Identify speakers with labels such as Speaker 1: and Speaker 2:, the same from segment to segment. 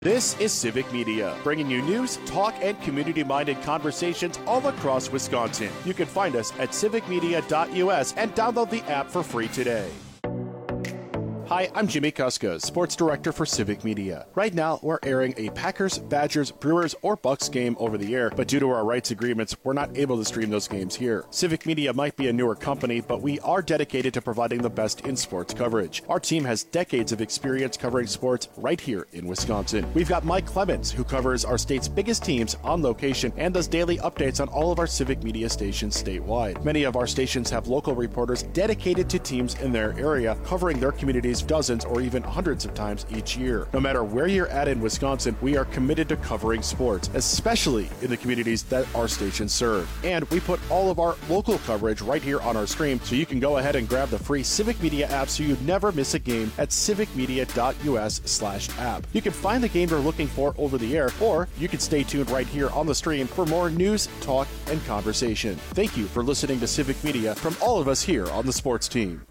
Speaker 1: This is Civic Media, bringing you news, talk, and community-minded conversations all across Wisconsin. You can find us at civicmedia.us and download the app for free today. Hi, I'm Jimmy Kuska, Sports Director for Civic Media. Right now, we're airing a Packers, Badgers, Brewers, or Bucks game over the air, but due to our rights agreements, we're not able to stream those games here. Civic Media might be a newer company, but we are dedicated to providing the best in sports coverage. Our team has decades of experience covering sports right here in Wisconsin. We've got Mike Clemens, who covers our state's biggest teams on location and does daily updates on all of our Civic Media stations statewide. Many of our stations have local reporters dedicated to teams in their area, covering their communities dozens or even hundreds of times each year. No matter where you're at in Wisconsin, we are committed to covering sports, especially in the communities that our stations serve. And we put all of our local coverage right here on our stream, so you can go ahead and grab the free Civic Media app so you never miss a game at civicmedia.us/app. You can find the game you're looking for over the air, or you can stay tuned right here on the stream for more news, talk, and conversation. Thank you for listening to Civic Media from all of us here on the sports team.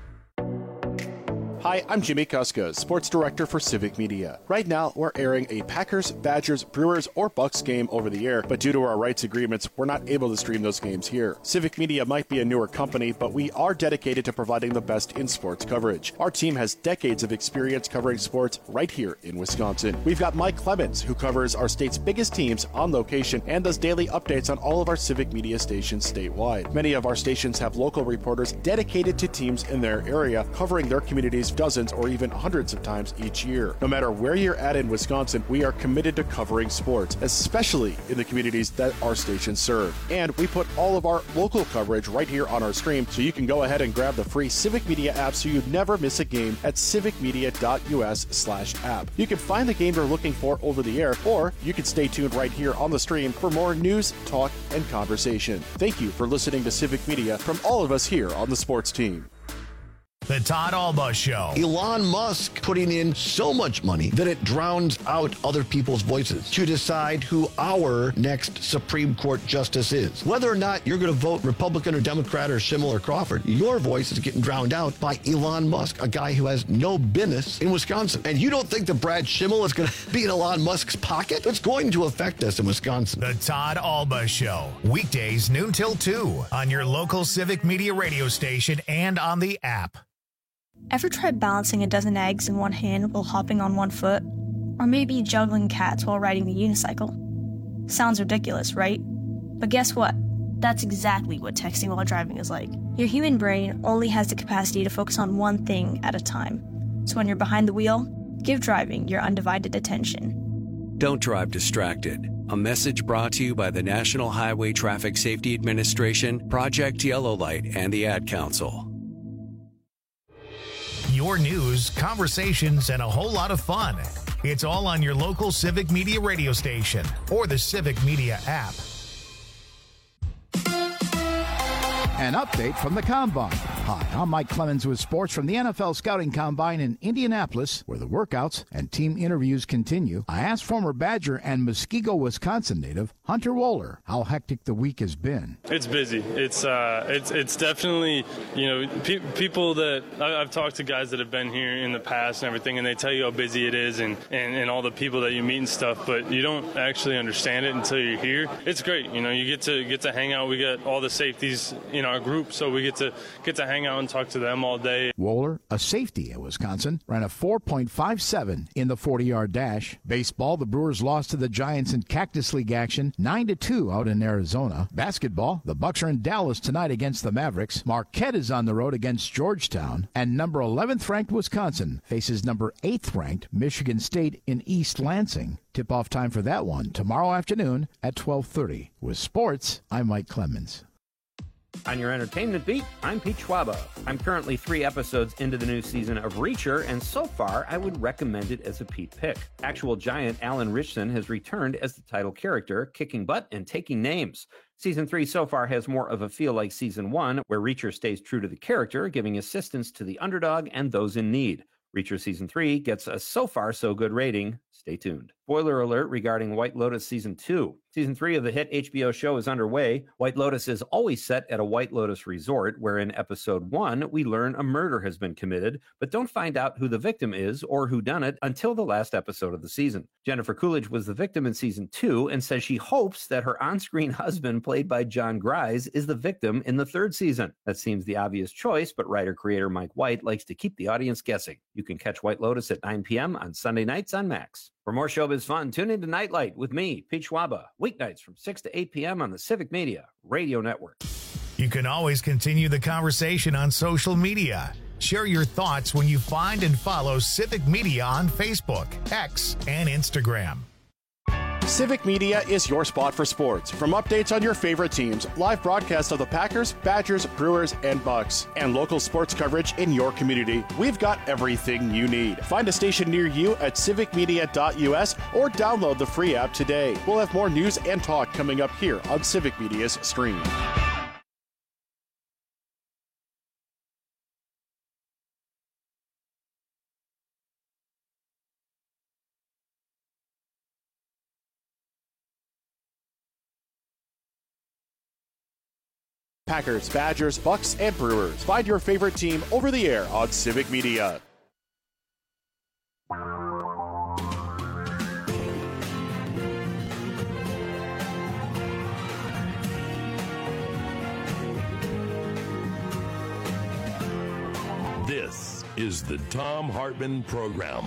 Speaker 1: Hi, I'm Jimmy Kuska, Sports Director for Civic Media. Right now, we're airing a Packers, Badgers, Brewers, or Bucks game over the air, but due to our rights agreements, we're not able to stream those games here. Civic Media might be a newer company, but we are dedicated to providing the best in sports coverage. Our team has decades of experience covering sports right here in Wisconsin. We've got Mike Clemens, who covers our state's biggest teams on location and does daily updates on all of our Civic Media stations statewide. Many of our stations have local reporters dedicated to teams in their area, covering their communities dozens or even hundreds of times each year. No matter where you're at in Wisconsin, we are committed to covering sports, especially in the communities that our stations serve. And we put all of our local coverage right here on our stream, so you can go ahead and grab the free Civic Media app so you never miss a game at civicmedia.us/app. You can find the game you're looking for over the air, or you can stay tuned right here on the stream for more news, talk, and conversation. Thank you for listening to Civic Media from all of us here on the sports team.
Speaker 2: The Todd Alba Show.
Speaker 3: Elon Musk putting in so much money that it drowns out other people's voices to decide who our next Supreme Court justice is. Whether or not you're going to vote Republican or Democrat or Schimmel or Crawford, your voice is getting drowned out by Elon Musk, a guy who has no business in Wisconsin. And you don't think that Brad Schimmel is going to be in Elon Musk's pocket? It's going to affect us in Wisconsin.
Speaker 2: The Todd Alba Show. Weekdays noon till 2 on your local Civic Media radio station and on the app.
Speaker 4: Ever tried balancing a dozen eggs in one hand while hopping on one foot? Or maybe juggling cats while riding the unicycle? Sounds ridiculous, right? But guess what? That's exactly what texting while driving is like. Your human brain only has the capacity to focus on one thing at a time. So when you're behind the wheel, give driving your undivided attention.
Speaker 5: Don't drive distracted. A message brought to you by the National Highway Traffic Safety Administration, Project Yellow Light, and the Ad Council.
Speaker 2: Your news, conversations, and a whole lot of fun. It's all on your local Civic Media radio station or the Civic Media app.
Speaker 6: An update from the Combine. Hi, I'm Mike Clemens with sports from the NFL Scouting Combine in Indianapolis, where the workouts and team interviews continue. I asked former Badger and Muskego, Wisconsin native Hunter Wohler how hectic the week has been.
Speaker 7: It's busy. It's definitely, people that I've talked to guys that have been here in the past and everything, and they tell you how busy it is and all the people that you meet and stuff, but you don't actually understand it until you're here. It's great. You get to hang out. We got all the safeties in our group, so we get to hang out and talk to them all day.
Speaker 6: Wohler, a safety at Wisconsin, ran a 4.57 in the 40-yard dash. Baseball, the Brewers lost to the Giants in Cactus League action 9-2 out in Arizona. Basketball, the Bucks are in Dallas tonight against the Mavericks. Marquette is on the road against Georgetown, and number 11th ranked Wisconsin faces number 8th ranked Michigan State in East Lansing. Tip-off time for that one tomorrow afternoon at 12:30. With sports, I'm Mike Clemens.
Speaker 8: On your entertainment beat, I'm Pete Schwaba. I'm currently 3 episodes into the new season of Reacher, and so far, I would recommend it as a Pete pick. Actual giant Alan Ritchson has returned as the title character, kicking butt and taking names. Season 3 so far has more of a feel like Season 1, where Reacher stays true to the character, giving assistance to the underdog and those in need. Reacher Season 3 gets a so far so good rating. Stay tuned. Spoiler alert regarding White Lotus Season 2. Season 3 of the hit HBO show is underway. White Lotus is always set at a White Lotus resort, where in episode 1, we learn a murder has been committed, but don't find out who the victim is or who done it until the last episode of the season. Jennifer Coolidge was the victim in season 2 and says she hopes that her on-screen husband, played by John Grise, is the victim in the 3rd season. That seems the obvious choice, but writer-creator Mike White likes to keep the audience guessing. You can catch White Lotus at 9 p.m. on Sunday nights on Max. For more showbiz fun, tune into Nightlight with me, Pete Schwaba, weeknights from 6 to 8 p.m. on the Civic Media Radio Network.
Speaker 2: You can always continue the conversation on social media. Share your thoughts when you find and follow Civic Media on Facebook, X, and Instagram.
Speaker 1: Civic Media is your spot for sports. From updates on your favorite teams, live broadcasts of the Packers, Badgers, Brewers, and Bucks, and local sports coverage in your community, we've got everything you need. Find a station near you at civicmedia.us or download the free app today. We'll have more news and talk coming up here on Civic Media's stream. Packers, Badgers, Bucks, and Brewers. Find your favorite team over the air on Civic Media.
Speaker 9: This is the Thom Hartmann Program.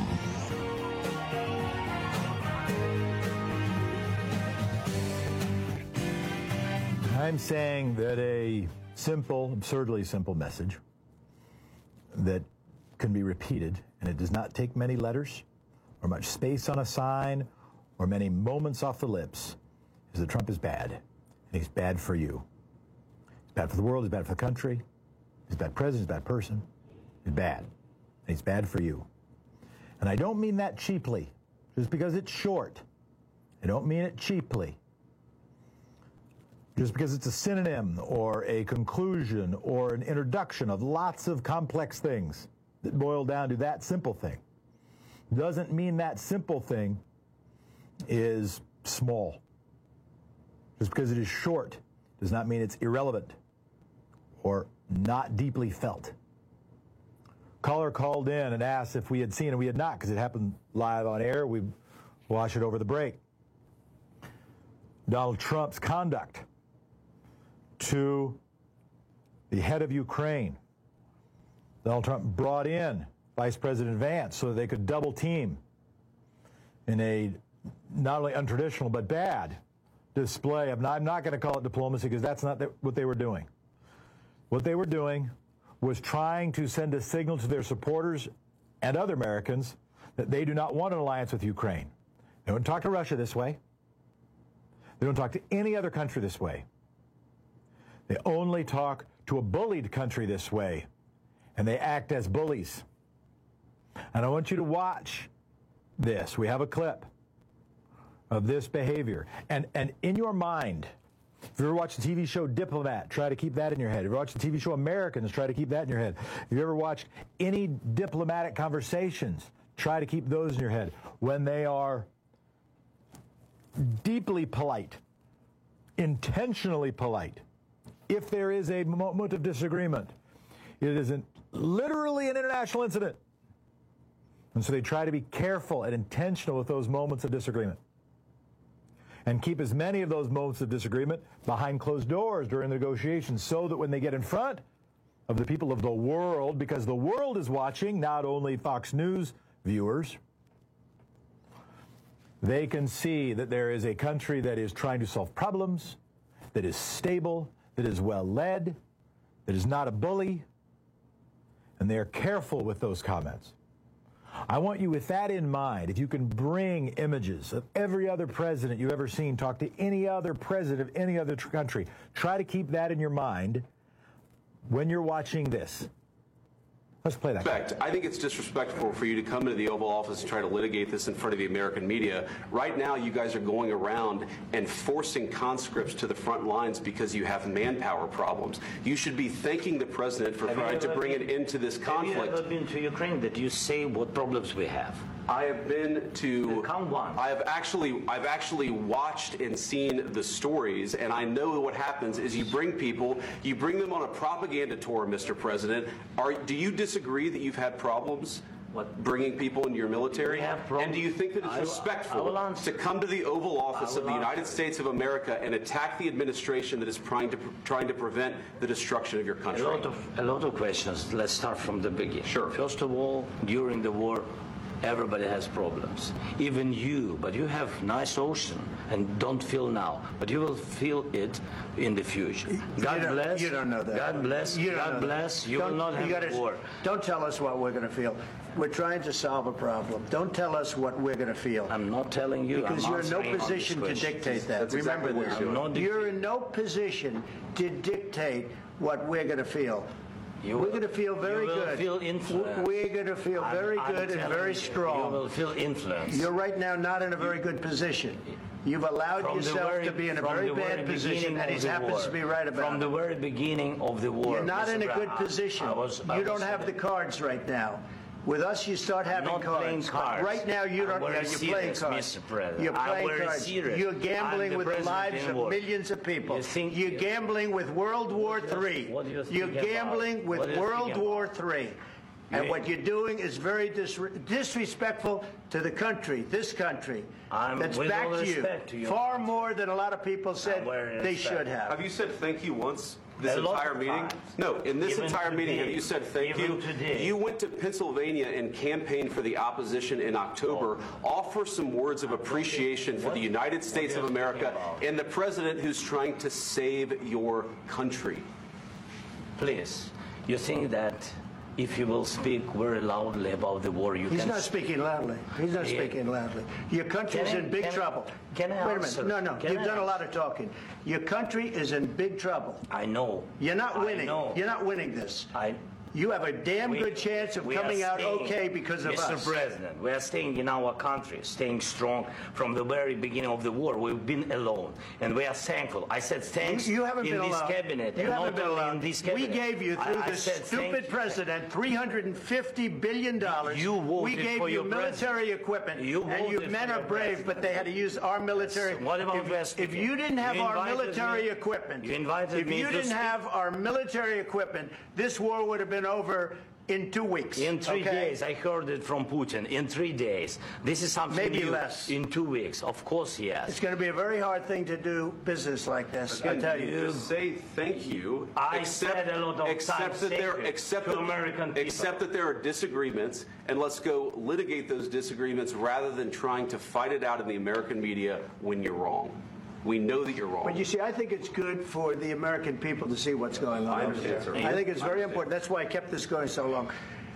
Speaker 10: I'm saying that a simple, absurdly simple message that can be repeated, and it does not take many letters or much space on a sign or many moments off the lips, is that Trump is bad, and he's bad for you. He's bad for the world, he's bad for the country, he's a bad president, he's a bad person, he's bad, and he's bad for you. And I don't mean that cheaply, just because it's short. I don't mean it cheaply. Just because it's a synonym or a conclusion or an introduction of lots of complex things that boil down to that simple thing doesn't mean that simple thing is small. Just because it is short does not mean it's irrelevant or not deeply felt. Caller called in and asked if we had seen, and we had not, because it happened live on air. We watched it over the break. Donald Trump's conduct to the head of Ukraine. Donald Trump brought in Vice President Vance so that they could double team in a not only untraditional but bad display of, I'm not going to call it diplomacy because that's not what they were doing. What they were doing was trying to send a signal to their supporters and other Americans that they do not want an alliance with Ukraine. They don't talk to Russia this way. They don't talk to any other country this way. They only talk to a bullied country this way, and they act as bullies. And I want you to watch this. We have a clip of this behavior. And in your mind, if you ever watched the TV show Diplomat, try to keep that in your head. If you ever watched the TV show Americans, try to keep that in your head. If you ever watched any diplomatic conversations, try to keep those in your head. When they are deeply polite, intentionally polite, if there is a moment of disagreement, it isn't literally an international incident. And so they try to be careful and intentional with those moments of disagreement and keep as many of those moments of disagreement behind closed doors during the negotiations so that when they get in front of the people of the world, because the world is watching, not only Fox News viewers, they can see that there is a country that is trying to solve problems, that is stable, that is well led, that is not a bully, and they are careful with those comments. I want you, with that in mind, if you can bring images of every other president you've ever seen talk to any other president of any other country, try to keep that in your mind when you're watching this. Let's play that.
Speaker 11: I think it's disrespectful for you to come into the Oval Office and try to litigate this in front of the American media. Right now, you guys are going around and forcing conscripts to the front lines because you have manpower problems. You should be thanking the president for trying to bring it into this conflict.
Speaker 12: Have you ever been to Ukraine that you say what problems we have?
Speaker 11: I have been to.
Speaker 12: Count one.
Speaker 11: I've actually watched and seen the stories, and I know what happens is you bring them on a propaganda tour, Mr. President. Do you disagree that you've had problems bringing people into your military? And do you think that it's respectful to come to the Oval Office of the United States of America and attack the administration that is trying to prevent the destruction of your country?
Speaker 12: A lot of questions. Let's start from the beginning.
Speaker 11: Sure.
Speaker 12: First of all, during the war, everybody has problems, even you, but you have nice ocean and don't feel now, but you will feel it in the future. God bless.
Speaker 13: You don't know that.
Speaker 12: God bless. God bless. You will not have war.
Speaker 13: Don't tell us what we're going to feel. We're trying to solve a problem. Don't tell us what we're going to feel.
Speaker 12: I'm not telling you.
Speaker 13: Because you're in no position to dictate that.
Speaker 11: That's
Speaker 13: Remember
Speaker 11: exactly
Speaker 13: this. You're in no position to dictate what we're going to feel. We're going to feel very good.
Speaker 12: Feel influence.
Speaker 13: We're going to feel very good and very strong.
Speaker 12: You will feel influence.
Speaker 13: You're right now not in a very good position. You've allowed yourself to be in a very bad position, and he happens to be right about it.
Speaker 12: From the very beginning of the war.
Speaker 13: You're not in a good position. You don't have the cards right now. With us, you start having cards. Right now, you don't. You're playing cards.
Speaker 12: Mr. President.
Speaker 13: You're playing cards. You're gambling with the lives of millions of people. You're gambling with World War III. You're gambling with World War III. And what you're doing is very disrespectful to the country, this country, that's back to you, far more than a lot of people said they should have.
Speaker 11: Have you said thank you once? This entire meeting? No, in this entire meeting, have you said thank you? You went to Pennsylvania and campaigned for the opposition in October. Offer some words of appreciation for the United States of America and the president who's trying to save your country.
Speaker 12: Please, you think that if you will speak very loudly about the war,
Speaker 13: He's not speaking loudly. He's not speaking loudly. Your country's in big trouble. Wait a minute. No. You've done a lot of talking. Your country is in big trouble.
Speaker 12: I know.
Speaker 13: You're not winning. You're not winning this. You have a damn good chance of coming out okay because of us.
Speaker 12: Mr. President, we are staying in our country, staying strong from the very beginning of the war. We've been alone, and we are thankful. I said thanks
Speaker 13: you haven't
Speaker 12: in
Speaker 13: been
Speaker 12: this
Speaker 13: alone.
Speaker 12: cabinet.
Speaker 13: You haven't been alone.
Speaker 12: In this cabinet.
Speaker 13: We gave you, through this stupid president, $350 billion. We gave you military equipment, and your men are brave, but they had to use our military.
Speaker 12: What about
Speaker 13: if you didn't have our military equipment, if you didn't have our military equipment, this war would have been over in 2 weeks.
Speaker 12: In 3 days. I heard it from Putin. In 3 days. This is something
Speaker 13: maybe
Speaker 12: new.
Speaker 13: Less.
Speaker 12: In 2 weeks. Of course, yes.
Speaker 13: It's going to be a very hard thing to do business like this. I tell you.
Speaker 11: Just say thank you.
Speaker 12: I said a lot of
Speaker 11: except that there are disagreements, and let's go litigate those disagreements rather than trying to fight it out in the American media when you're wrong. We know that you're wrong.
Speaker 13: But you see, I think it's good for the American people to see what's going on.
Speaker 11: I understand, sir.
Speaker 13: I think it's very important. That's why I kept this going so long.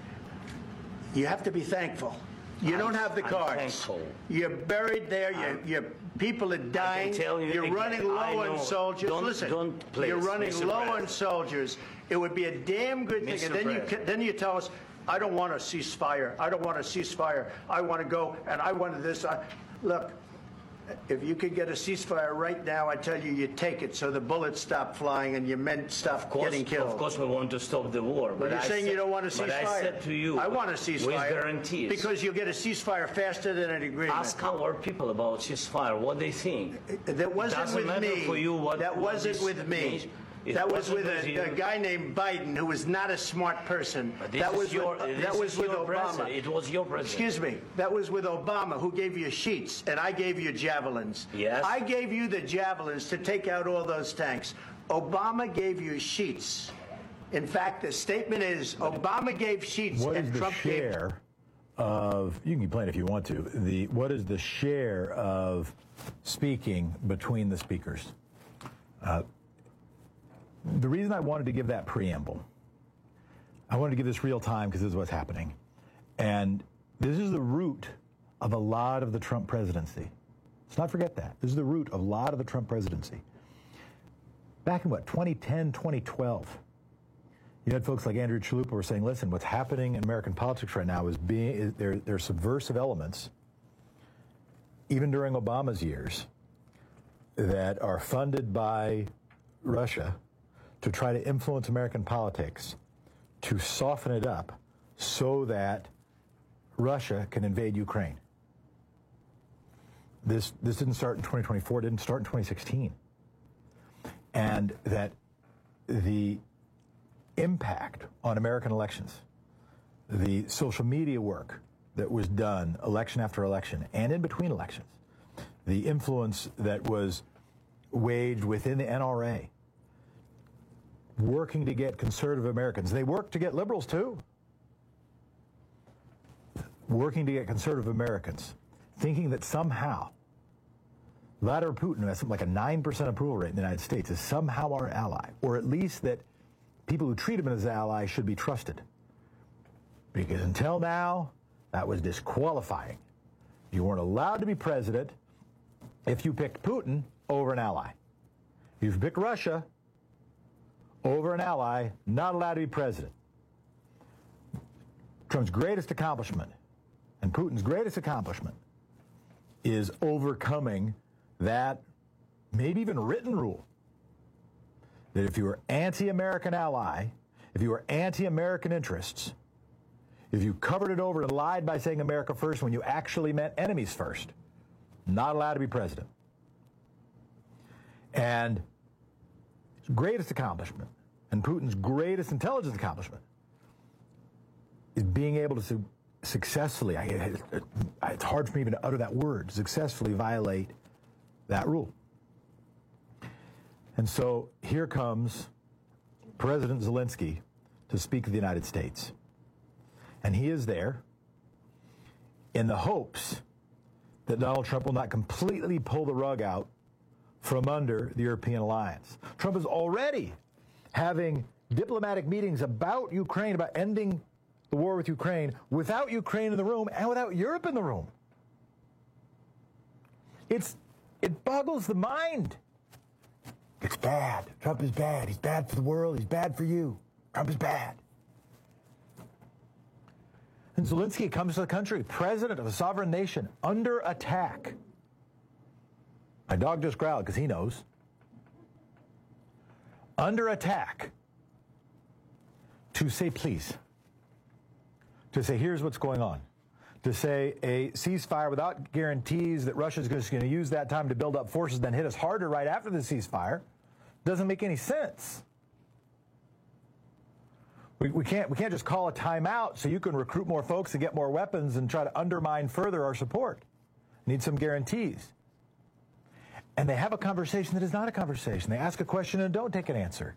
Speaker 13: You have to be thankful. You don't have the cards.
Speaker 12: Thankful.
Speaker 13: You're buried there. Your people are dying. You're running low on soldiers. Listen, you're running low on soldiers. It would be a damn good thing. And then you tell us, I don't want a ceasefire. I don't want a ceasefire. I want to go, and I wanted this. Look. If you could get a ceasefire right now, I tell you, you take it so the bullets stop flying and your men stop getting killed.
Speaker 12: Of course, we want to stop the war.
Speaker 13: But you're saying you don't want a ceasefire.
Speaker 12: But I said to you,
Speaker 13: I want a ceasefire.
Speaker 12: With guarantees.
Speaker 13: Because you'll get a ceasefire faster than an agreement.
Speaker 12: Ask our people about ceasefire, what they think.
Speaker 13: That wasn't with me. That wasn't with me. That was with a guy named Biden, who was not a smart person. That was with Obama.
Speaker 12: It was your president.
Speaker 13: Excuse me. That was with Obama, who gave you sheets, and I gave you javelins.
Speaker 12: Yes.
Speaker 13: I gave you the javelins to take out all those tanks. Obama gave you sheets. In fact, the statement is Obama gave sheets and Trump gave.
Speaker 10: Of, you can complain if you want to, what is the share of speaking between the speakers? The reason I wanted to give that preamble, I wanted to give this real time because this is what's happening. And this is the root of a lot of the Trump presidency. Let's not forget that. This is the root of a lot of the Trump presidency. Back in 2010, 2012, you had folks like Andrew Chalupa were saying, listen, what's happening in American politics right now is there are subversive elements, even during Obama's years, that are funded by Russia to try to influence American politics, to soften it up so that Russia can invade Ukraine. This didn't start in 2024, it didn't start in 2016. And that the impact on American elections, the social media work that was done election after election and in between elections, the influence that was waged within the NRA, working to get conservative Americans. They worked to get liberals too. Working to get conservative Americans, thinking that somehow Vladimir Putin, who has something like a 9% approval rate in the United States, is somehow our ally, or at least that people who treat him as an ally should be trusted. Because until now, that was disqualifying. You weren't allowed to be president if you picked Putin over an ally. If you picked Russia over an ally, not allowed to be president. Trump's greatest accomplishment and Putin's greatest accomplishment is overcoming that maybe even written rule that if you were anti-American ally, if you were anti-American interests, if you covered it over and lied by saying America first when you actually meant enemies first, not allowed to be president. And his greatest accomplishment and Putin's greatest intelligence accomplishment is being able to successfully, it's hard for me even to utter that word, successfully violate that rule. And so here comes President Zelensky to speak to the United States. And he is there in the hopes that Donald Trump will not completely pull the rug out from under the European alliance. Trump is already having diplomatic meetings about Ukraine, about ending the war with Ukraine, without Ukraine in the room and without Europe in the room. It boggles the mind. It's bad. Trump is bad. He's bad for the world. He's bad for you. Trump is bad. And Zelensky comes to the country, president of a sovereign nation, under attack. My dog just growled because he knows. Under attack to say please. To say here's what's going on. To say a ceasefire without guarantees that Russia's just going to use that time to build up forces, then hit us harder right after the ceasefire, doesn't make any sense. We can't just call a timeout so you can recruit more folks and get more weapons and try to undermine further our support. Need some guarantees. And they have a conversation that is not a conversation. They ask a question and don't take an answer.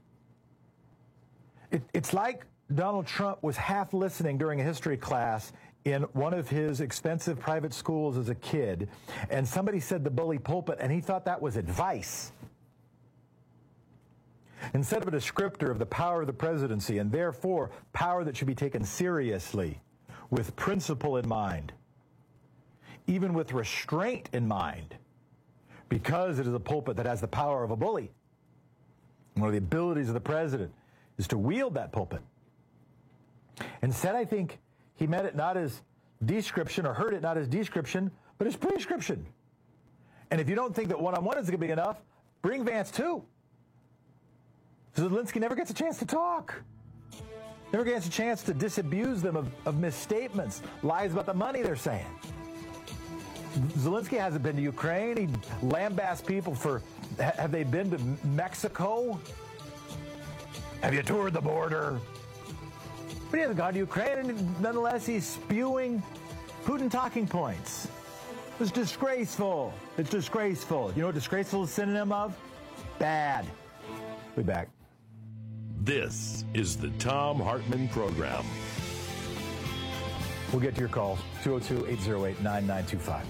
Speaker 10: It's like Donald Trump was half listening during a history class in one of his expensive private schools as a kid, and somebody said the bully pulpit, and he thought that was advice. Instead of a descriptor of the power of the presidency, and therefore power that should be taken seriously, with principle in mind, even with restraint in mind, because it is a pulpit that has the power of a bully. One of the abilities of the president is to wield that pulpit. Instead, I think he meant it not as description, or heard it not as description, but as prescription. And if you don't think that one-on-one is going to be enough, bring Vance too. So Zelensky never gets a chance to talk. Never gets a chance to disabuse them of misstatements, lies about the money they're saying. Zelensky hasn't been to Ukraine. He lambasts people for, have they been to Mexico? Have you toured the border? But he hasn't gone to Ukraine, and nonetheless he's spewing Putin talking points. It's disgraceful. It's disgraceful. You know what disgraceful is a synonym of? Bad. We'll be back.
Speaker 9: This is the Thom Hartmann Program.
Speaker 10: We'll get to your calls. 202-808-9925.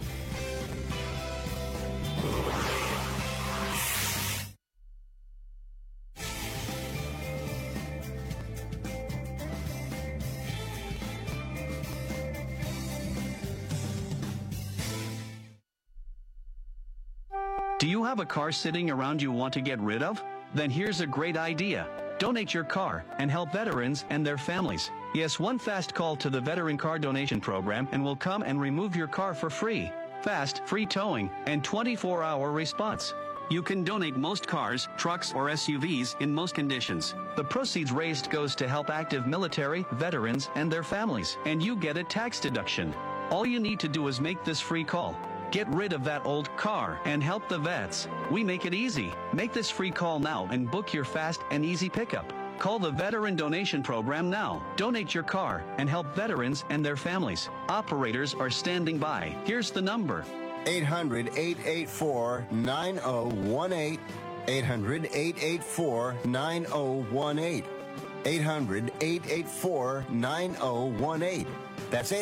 Speaker 14: Do you have a car sitting around you want to get rid of? Then here's a great idea. Donate your car and help veterans and their families. Yes, one fast call to the Veteran Car Donation Program and we'll come and remove your car for free. Fast, free towing, and 24-hour response. You can donate most cars, trucks, or SUVs in most conditions. The proceeds raised goes to help active military, veterans, and their families, and you get a tax deduction. All you need to do is make this free call. Get rid of that old car and help the vets. We make it easy. Make this free call now and book your fast and easy pickup. Call the Veteran Donation Program now. Donate your car and help veterans and their families. Operators are standing by. Here's the number.
Speaker 15: 800-884-9018. 800-884-9018. 800-884-9018. That's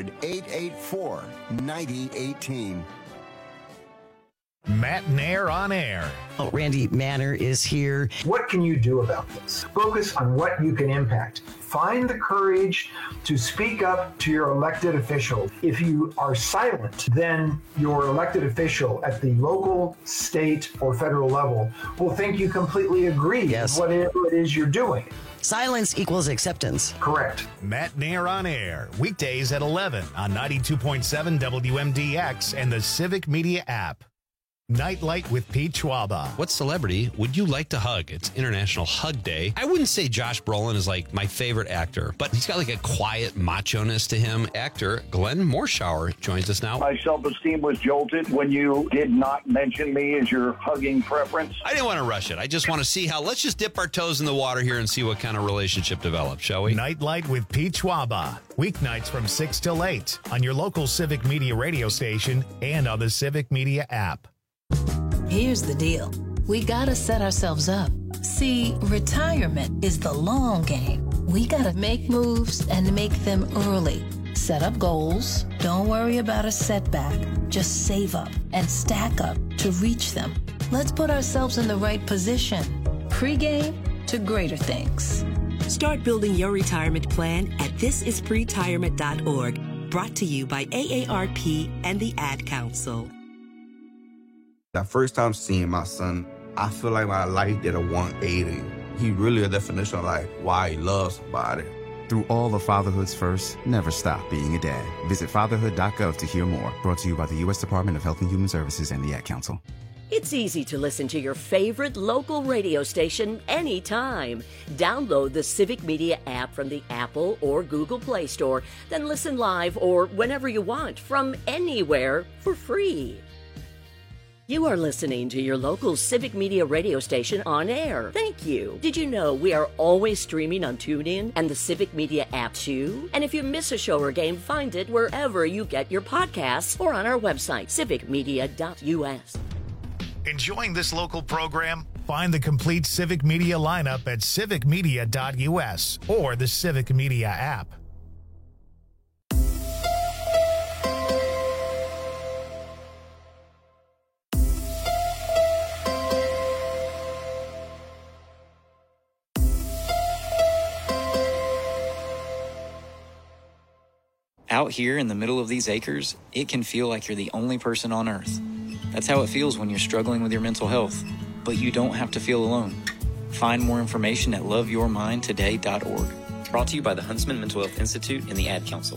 Speaker 15: 800-884-9018.
Speaker 2: Matt Nair on air.
Speaker 16: Oh, Randy Manner is here.
Speaker 17: What can you do about this? Focus on what you can impact. Find the courage to speak up to your elected official. If you are silent, then your elected official at the local, state, or federal level will think you completely agree with whatever it is you're doing.
Speaker 16: Silence equals acceptance.
Speaker 17: Correct.
Speaker 2: Matt Nair on air, weekdays at 11 on 92.7 WMDX and the Civic Media app. Nightlight with Pete Schwaba.
Speaker 18: What celebrity would you like to hug? It's International Hug Day. I wouldn't say Josh Brolin is like my favorite actor, but he's got like a quiet macho-ness to him. Actor Glenn Morshower joins us now.
Speaker 19: My self-esteem was jolted when you did not mention me as your hugging preference.
Speaker 18: I didn't want to rush it. I just want to see let's just dip our toes in the water here and see what kind of relationship develops, shall we?
Speaker 2: Nightlight with Pete Schwaba. Weeknights from 6 till 8 on your local Civic Media radio station and on the Civic Media app.
Speaker 20: Here's the deal. We gotta set ourselves up. See, retirement is the long game. We gotta make moves and make them early. Set up goals. Don't worry about a setback. Just save up and stack up to reach them. Let's put ourselves in the right position. Pre-game to greater things.
Speaker 21: Start building your retirement plan at thisispretirement.org. Brought to you by AARP and the Ad Council.
Speaker 22: The first time seeing my son, I feel like my life did a 180. He really a definition of like why he loves somebody.
Speaker 23: Through all of fatherhood's first, never stop being a dad. Visit fatherhood.gov to hear more. Brought to you by the U.S. Department of Health and Human Services and the Ad Council.
Speaker 24: It's easy to listen to your favorite local radio station anytime. Download the Civic Media app from the Apple or Google Play Store, then listen live or whenever you want from anywhere for free. You are listening to your local Civic Media radio station on air. Thank you. Did you know we are always streaming on TuneIn and the Civic Media app too? And if you miss a show or game, find it wherever you get your podcasts or on our website, civicmedia.us.
Speaker 2: Enjoying this local program? Find the complete Civic Media lineup at civicmedia.us or the Civic Media app.
Speaker 25: Out here in the middle of these acres, it can feel like you're the only person on Earth. That's how it feels when you're struggling with your mental health. But you don't have to feel alone. Find more information at loveyourmindtoday.org. Brought to you by the Huntsman Mental Health Institute and the Ad Council.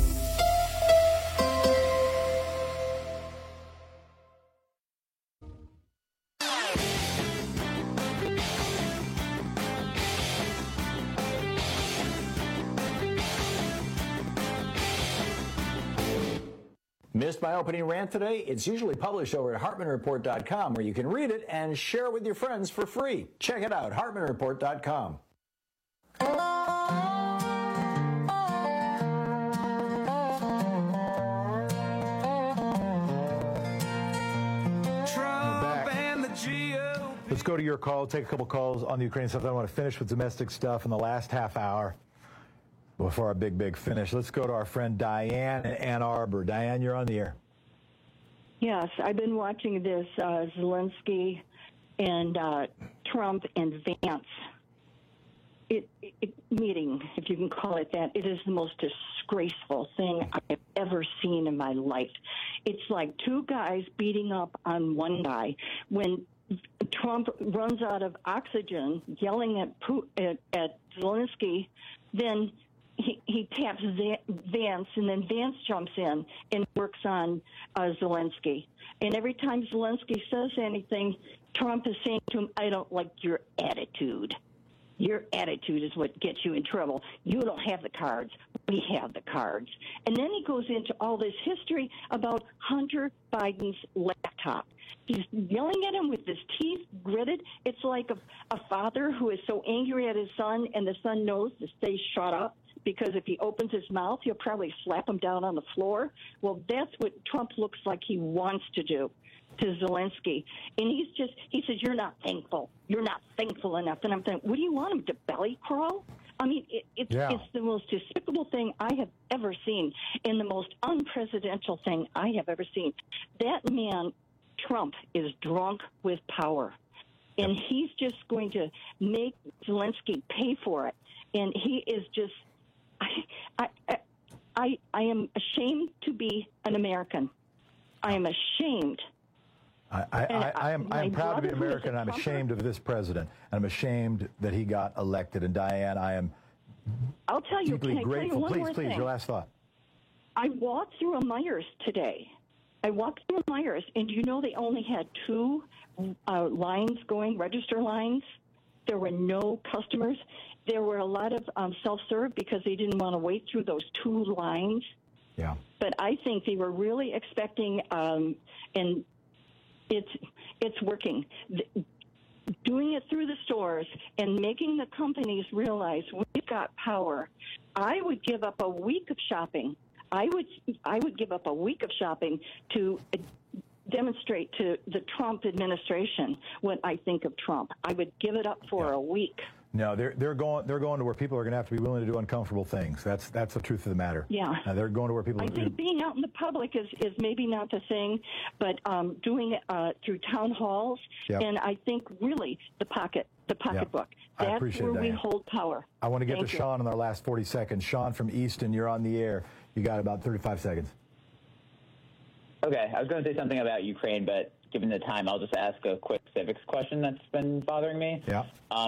Speaker 10: Missed my opening rant today? It's usually published over at HartmanReport.com, where you can read it and share it with your friends for free. Check it out, HartmanReport.com. Let's go to your call, take a couple calls on the Ukrainian stuff. I want to finish with domestic stuff in the last half hour before our big finish. Let's go to our friend Diane in Ann Arbor. Diane, you're on the air.
Speaker 26: Yes, I've been watching this Zelensky and Trump and Vance meeting, if you can call it that. It is the most disgraceful thing I've ever seen in my life. It's like two guys beating up on one guy. When Trump runs out of oxygen, yelling at Zelensky, then he taps Vance, and then Vance jumps in and works on Zelensky. And every time Zelensky says anything, Trump is saying to him, I don't like your attitude. Your attitude is what gets you in trouble. You don't have the cards. We have the cards. And then he goes into all this history about Hunter Biden's laptop. He's yelling at him with his teeth gritted. It's like a father who is so angry at his son, and the son knows to stay shut up, because if he opens his mouth, he'll probably slap him down on the floor. Well, that's what Trump looks like he wants to do to Zelensky. And he says, you're not thankful. You're not thankful enough. And I'm thinking, what do you want him to belly crawl? I mean, it's the most despicable thing I have ever seen, and the most unpresidential thing I have ever seen. That man, Trump, is drunk with power. And he's just going to make Zelensky pay for it. And he is just, I am ashamed to be an American. I am ashamed.
Speaker 10: I am proud to be American, and I'm ashamed of this president. And I'm ashamed that he got elected. And Diane, I am
Speaker 26: I'll tell you,
Speaker 10: deeply grateful. Please, your last thought.
Speaker 26: I walked through a Meijer's today. And you know they only had 2 lines going, register lines? There were no customers. There were a lot of self-serve because they didn't want to wait through those 2 lines.
Speaker 10: Yeah.
Speaker 26: But I think they were really expecting, and it's working. Doing it through the stores and making the companies realize we've got power. I would give up a week of shopping. I would give up a week of shopping to demonstrate to the Trump administration what I think of Trump. I would give it up for a week.
Speaker 10: No, they're going to where people are going to have to be willing to do uncomfortable things. That's the truth of the matter.
Speaker 26: Yeah,
Speaker 10: they're going to where people.
Speaker 26: I think being out in the public is maybe not the thing, but doing it through town halls, and I think really the pocketbook. That's where we hold power.
Speaker 10: I want to get to Sean in our last 40 seconds. Sean from Easton, you're on the air. You got about 35 seconds.
Speaker 3: Okay, I was going to say something about Ukraine, but given the time, I'll just ask a quick civics question that's been bothering me.
Speaker 10: Yeah.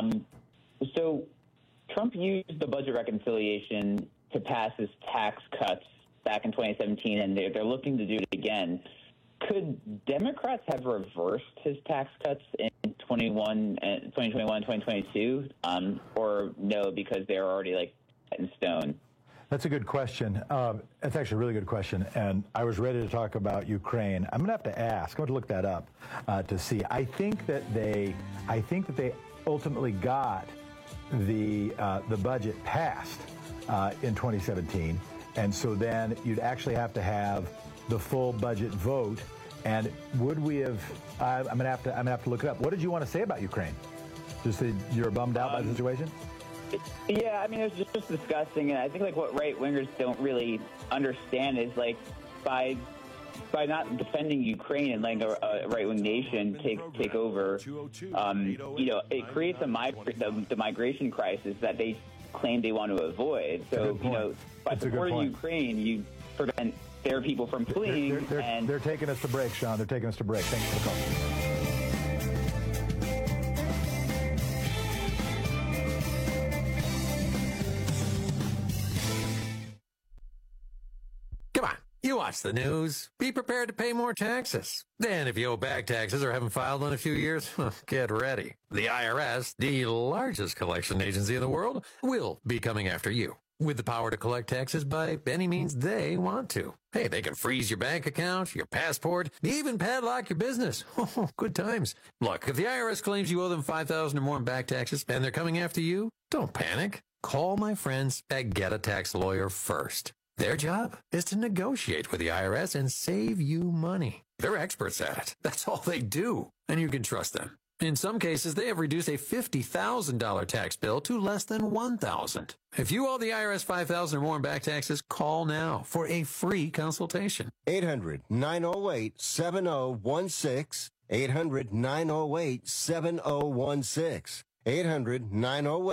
Speaker 3: So Trump used the budget reconciliation to pass his tax cuts back in 2017, and they're looking to do it again. Could Democrats have reversed his tax cuts in 2021 and 2022, or no, because they're already set in stone?
Speaker 10: That's a good question. That's actually a really good question, and I was ready to talk about Ukraine. I'm going to have to ask. I'm going to look that up to see. I think that they ultimately got the budget passed in 2017, and so then you'd actually have to have the full budget vote. And would we have? I'm going to have to look it up. What did you want to say about Ukraine? Just that you're bummed out by the situation?
Speaker 3: Yeah, I mean, it was just disgusting, and I think what right-wingers don't really understand is by not defending Ukraine and letting a right-wing nation take over, it creates the migration crisis that they claim they want to avoid. So, by supporting Ukraine, you prevent their people from fleeing.
Speaker 10: They're taking us to break, Sean. They're taking us to break. Thanks for the call.
Speaker 4: You watch the news. Be prepared to pay more taxes. Then if you owe back taxes or haven't filed in a few years, get ready. The IRS, the largest collection agency in the world, will be coming after you with the power to collect taxes by any means they want to. Hey, they can freeze your bank account, your passport, even padlock your business. Good times. Look, if the IRS claims you owe them $5,000 or more in back taxes and they're coming after you, don't panic. Call my friends at Get a Tax Lawyer first. Their job is to negotiate with the IRS and save you money. They're experts at it. That's all they do, and you can trust them. In some cases, they have reduced a $50,000 tax bill to less than $1,000. If you owe the IRS $5,000 or more in back taxes, call now for a free consultation.
Speaker 15: 800-908-7016. 800-908-7016.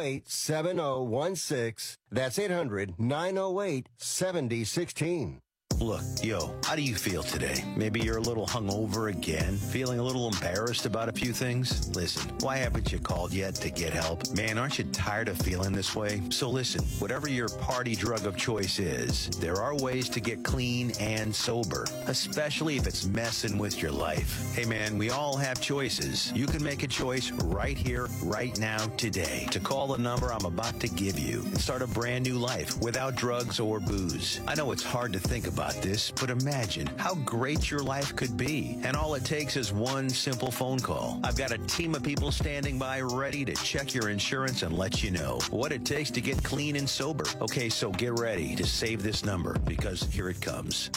Speaker 15: 800-908-7016. That's 800-908-7016.
Speaker 1: Look, how do you feel today? Maybe you're a little hungover again, feeling a little embarrassed about a few things? Listen, why haven't you called yet to get help? Man, aren't you tired of feeling this way? So listen, whatever your party drug of choice is, there are ways to get clean and sober, especially if it's messing with your life. Hey man, we all have choices. You can make a choice right here, right now, today, to call the number I'm about to give you and start a brand new life without drugs or booze. I know it's hard to think about this, but imagine how great your life could be. And all it takes is one simple phone call. I've got a team of people standing by ready to check your insurance and let you know what it takes to get clean and sober. Okay, so get ready to save this number because here it comes.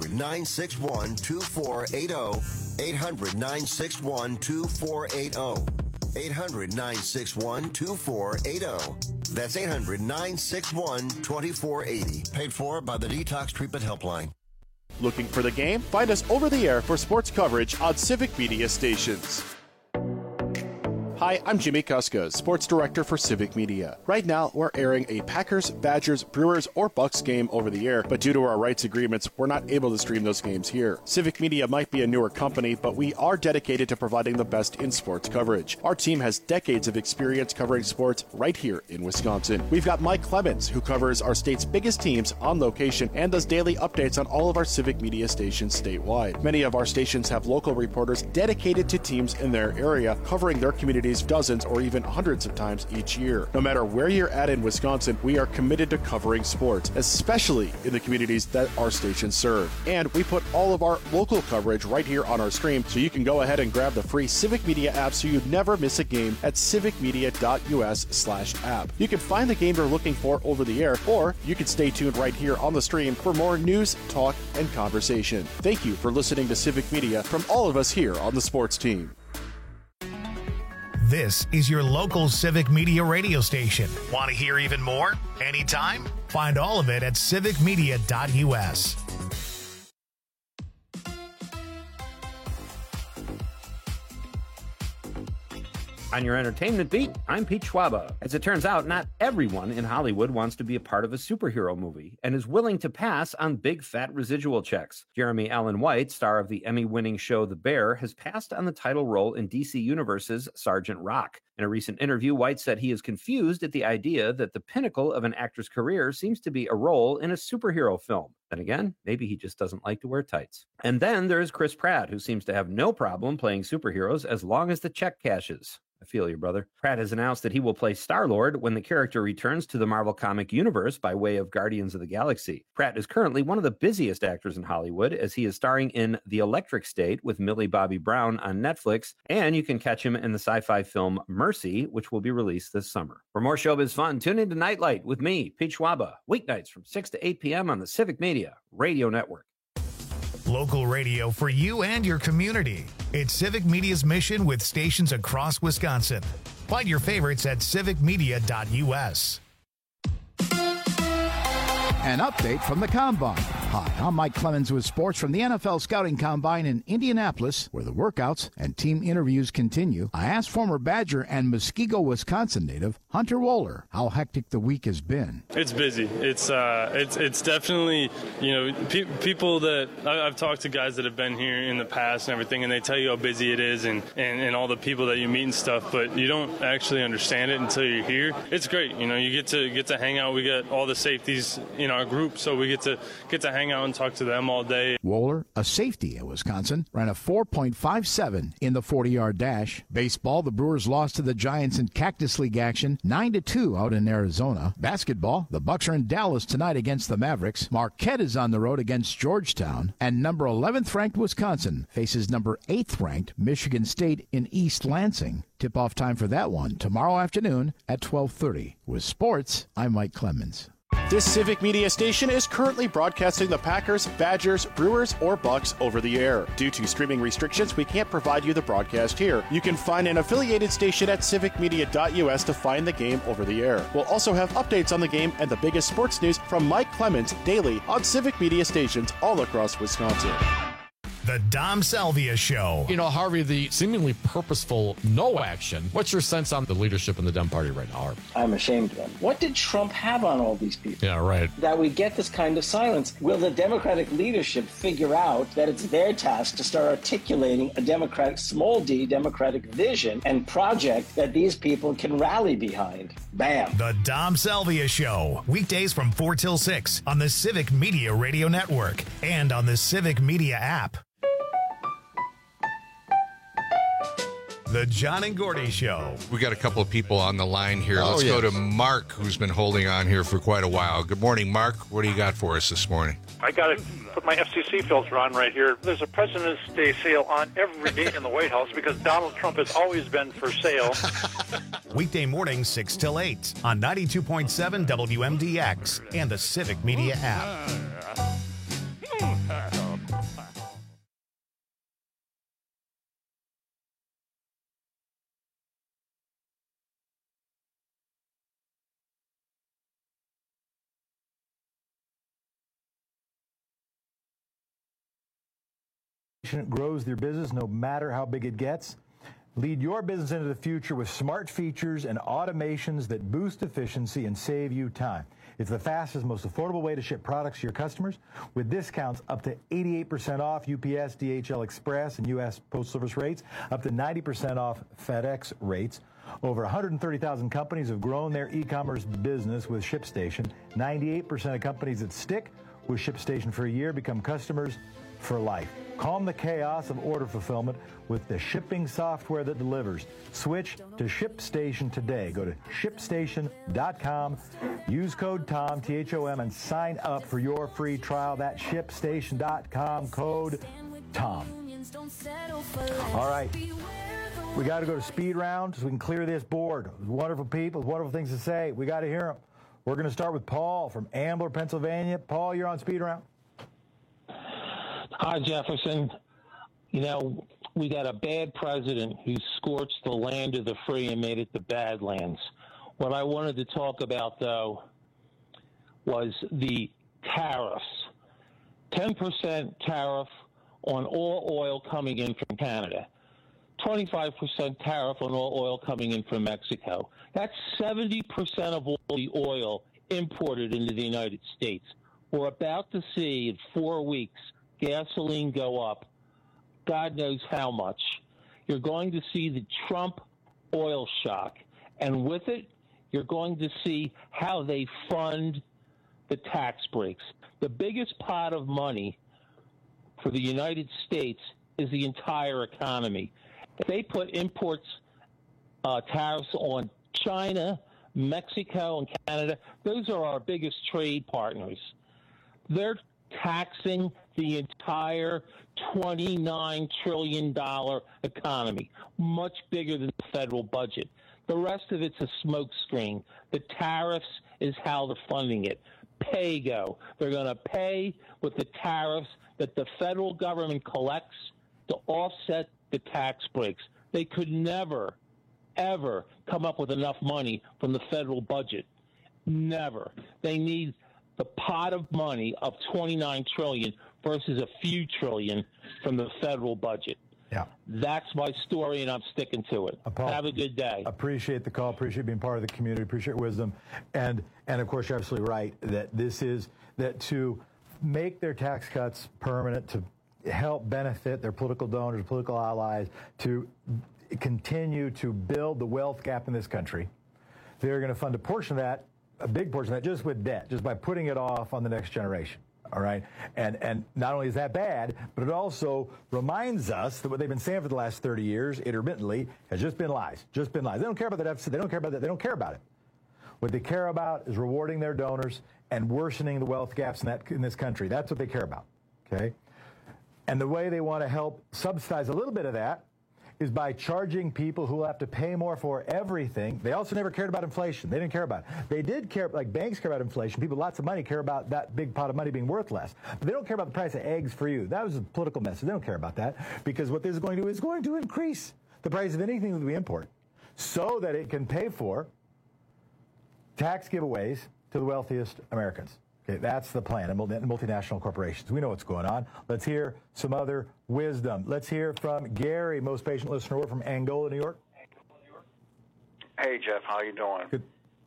Speaker 15: 800-961-2480. 800-961-2480. 800-961-2480. That's 800-961-2480. Paid for by the Detox Treatment Helpline.
Speaker 5: Looking for the game? Find us over the air for sports coverage on Civic Media stations. Hi, I'm Jimmy Kuska, Sports Director for Civic Media. Right now, we're airing a Packers, Badgers, Brewers, or Bucks game over the air, but due to our rights agreements, we're not able to stream those games here. Civic Media might be a newer company, but we are dedicated to providing the best in sports coverage. Our team has decades of experience covering sports right here in Wisconsin. We've got Mike Clemens, who covers our state's biggest teams on location and does daily updates on all of our Civic Media stations statewide. Many of our stations have local reporters dedicated to teams in their area, covering their communities dozens or even hundreds of times each year. No matter where you're at in Wisconsin, we are committed to covering sports, especially in the communities that our stations serve. And we put all of our local coverage right here on our stream, so you can go ahead and grab the free Civic Media app so you never miss a game at civicmedia.us/app. You can find the game you're looking for over the air, or you can stay tuned right here on the stream for more news, talk, and conversation. Thank you for listening to Civic Media from all of us here on the sports team.
Speaker 2: This is your local Civic Media radio station. Want to hear even more? Anytime? Find all of it at civicmedia.us.
Speaker 6: On your entertainment beat, I'm Pete Schwaba. As it turns out, not everyone in Hollywood wants to be a part of a superhero movie and is willing to pass on big fat residual checks. Jeremy Allen White, star of the Emmy-winning show The Bear, has passed on the title role in DC Universe's Sergeant Rock. In a recent interview, White said he is confused at the idea that the pinnacle of an actor's career seems to be a role in a superhero film. Then again, maybe he just doesn't like to wear tights. And then there is Chris Pratt, who seems to have no problem playing superheroes as long as the check cashes. I feel you, brother. Pratt has announced that he will play Star-Lord when the character returns to the Marvel comic universe by way of Guardians of the Galaxy. Pratt is currently one of the busiest actors in Hollywood, as he is starring in The Electric State with Millie Bobby Brown on Netflix, and you can catch him in the sci-fi film Mercy, which will be released this summer. For more showbiz fun, tune into Nightlight with me, Pete Schwaba, weeknights from 6 to 8 p.m. on the Civic Media Radio Network.
Speaker 2: Local radio for you and your community. It's Civic Media's mission with stations across Wisconsin. Find your favorites at civicmedia.us.
Speaker 7: An update from the Combine. Hi, I'm Mike Clemens with sports from the NFL Scouting Combine in Indianapolis, where the workouts and team interviews continue. I asked former Badger and Muskego, Wisconsin native Hunter Wohler how hectic the week has been.
Speaker 8: It's busy. It's definitely, people that I've talked to, guys that have been here in the past and everything, and they tell you how busy it is and all the people that you meet and stuff, but you don't actually understand it until you're here. It's great. You get to hang out. We got all the safeties in our group, so we get to hang out and talk to them all day.
Speaker 7: Wohler, a safety at Wisconsin, ran a 4.57 in the 40-yard dash. Baseball, the Brewers lost to the Giants in Cactus League action 9-2 out in Arizona. Basketball, the Bucks are in Dallas tonight against the Mavericks. Marquette is on the road against Georgetown, and number 11th ranked Wisconsin faces number 8th ranked Michigan State in East Lansing. Tip-off time for that one tomorrow afternoon at 12:30. With sports, I'm Mike Clemens.
Speaker 5: This Civic Media station is currently broadcasting the Packers, Badgers, Brewers, or Bucks over the air. Due to streaming restrictions, we can't provide you the broadcast here. You can find an affiliated station at civicmedia.us to find the game over the air. We'll also have updates on the game and the biggest sports news from Mike Clemens daily on Civic Media stations all across Wisconsin.
Speaker 2: The Dom Salvia Show.
Speaker 9: You know, Harvey, the seemingly purposeful no action. What's your sense on the leadership in the Dem Party right now, Harvey?
Speaker 11: I'm ashamed of them. What did Trump have on all these people?
Speaker 9: Yeah, right.
Speaker 11: That we get this kind of silence. Will the Democratic leadership figure out that it's their task to start articulating a Democratic, small d, Democratic vision and project that these people can rally behind? Bam.
Speaker 2: The Dom Salvia Show. Weekdays from 4 till 6 on the Civic Media Radio Network and on the Civic Media app. The John and Gordy Show.
Speaker 12: We got a couple of people on the line here. Let's go to Mark, who's been holding on here for quite a while. Good morning, Mark. What do you got for us this morning?
Speaker 13: I got to put my FCC filter on right here. There's a President's Day sale on every day in the White House because Donald Trump has always been for sale.
Speaker 2: Weekday mornings 6 till 8 on 92.7 WMDX and the Civic Media app.
Speaker 10: Grows their business no matter how big it gets. Lead your business into the future with smart features and automations that boost efficiency and save you time. It's the fastest, most affordable way to ship products to your customers with discounts up to 88% off UPS, DHL Express, and U.S. Postal Service rates, up to 90% off FedEx rates. Over 130,000 companies have grown their e-commerce business with ShipStation. 98% of companies that stick with ShipStation for a year become customers for life. Calm the chaos of order fulfillment with the shipping software that delivers. Switch to ShipStation today. Go to ShipStation.com, use code TOM, T-H-O-M, and sign up for your free trial. That's ShipStation.com, code TOM. All right. We got to go to speed round so we can clear this board. Wonderful people, wonderful things to say. We got to hear them. We're going to start with Paul from Ambler, Pennsylvania. Paul, you're on speed round.
Speaker 14: Hi, Jefferson. You know, we got a bad president who scorched the land of the free and made it the Badlands. What I wanted to talk about, though, was the tariffs. 10% tariff on all oil coming in from Canada. 25% tariff on all oil coming in from Mexico. That's 70% of all the oil imported into the United States. We're about to see in 4 weeks gasoline go up, God knows how much. You're going to see the Trump oil shock. And with it, you're going to see how they fund the tax breaks. The biggest pot of money for the United States is the entire economy. If they put imports tariffs on China, Mexico, and Canada, those are our biggest trade partners. They're taxing the entire $29 trillion economy, much bigger than the federal budget. The rest of it's a smokescreen. The tariffs is how they're funding it. Pay-go. They're going to pay with the tariffs that the federal government collects to offset the tax breaks. They could never, ever come up with enough money from the federal budget. Never. They need the pot of money of $29 trillion versus a few trillion from the federal budget.
Speaker 10: Yeah.
Speaker 14: That's my story, and I'm sticking to it.
Speaker 10: Paul,
Speaker 14: have a good day.
Speaker 10: Appreciate the call. Appreciate being part of the community. Appreciate wisdom. And of course, you're absolutely right that this is that to make their tax cuts permanent, to help benefit their political donors, political allies, to continue to build the wealth gap in this country, they're going to fund a portion of that, a big portion of that, just with debt, just by putting it off on the next generation. All right. And not only is that bad, but it also reminds us that what they've been saying for the last 30 years, intermittently, has just been lies. Just been lies. They don't care about the deficit. They don't care about that. They don't care about it. What they care about is rewarding their donors and worsening the wealth gaps in this country. That's what they care about. Okay. And the way they want to help subsidize a little bit of that is by charging people who will have to pay more for everything. They also never cared about inflation. They didn't care about it. They did care, like banks care about inflation. People with lots of money care about that big pot of money being worth less. But they don't care about the price of eggs for you. That was a political message. They don't care about that because what this is going to do is going to increase the price of anything that we import so that it can pay for tax giveaways to the wealthiest Americans. Okay, that's the plan, multinational corporations. We know what's going on. Let's hear some other wisdom. Let's hear from Gary, most patient listener from Angola, New York.
Speaker 16: Hey, Jeff, how you doing?
Speaker 10: Good.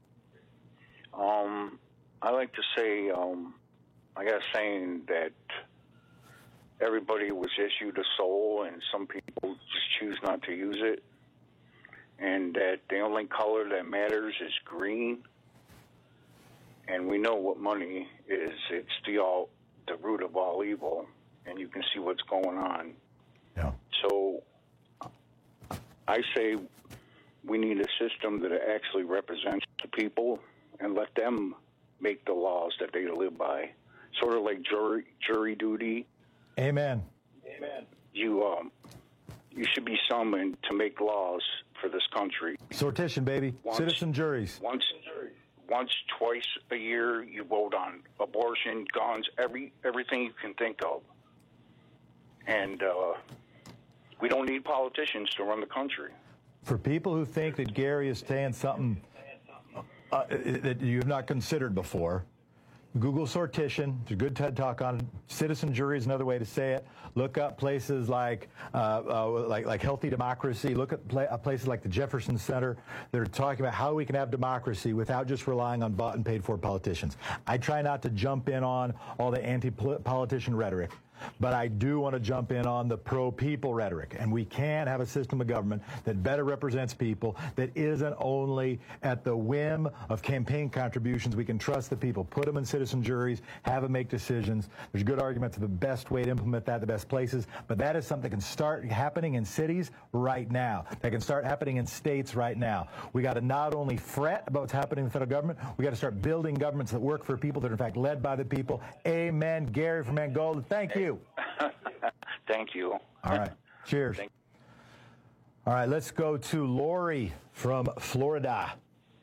Speaker 16: I like to say, I got a saying that everybody was issued a soul, and some people just choose not to use it, and that the only color that matters is green. And we know what money is. It's the root of all evil, and you can see what's going on.
Speaker 10: Yeah.
Speaker 16: So I say we need a system that actually represents the people and let them make the laws that they live by, sort of like jury duty.
Speaker 10: Amen.
Speaker 16: Amen. You should be summoned to make laws for this country.
Speaker 10: Sortition, baby. Citizen juries.
Speaker 16: Once, twice a year, you vote on abortion, guns, everything you can think of. And we don't need politicians to run the country.
Speaker 10: For people who think that Gary is saying something that you have not considered before, Google sortition. There's a good TED Talk on it. Citizen jury is another way to say it. Look up places like Healthy Democracy. Look at places like the Jefferson Center that are talking about how we can have democracy without just relying on bought and paid for politicians. I try not to jump in on all the anti-politician rhetoric, but I do want to jump in on the pro-people rhetoric. And we can have a system of government that better represents people, that isn't only at the whim of campaign contributions. We can trust the people, put them in citizen juries, have them make decisions. There's good arguments of the best way to implement that, the best places. But that is something that can start happening in cities right now. That can start happening in states right now. We got to not only fret about what's happening in the federal government, we got to start building governments that work for people, that are in fact led by the people. Amen. Gary from Angola, thank you.
Speaker 16: Thank you.
Speaker 10: All right. Cheers. All right, let's go to Lori from Florida.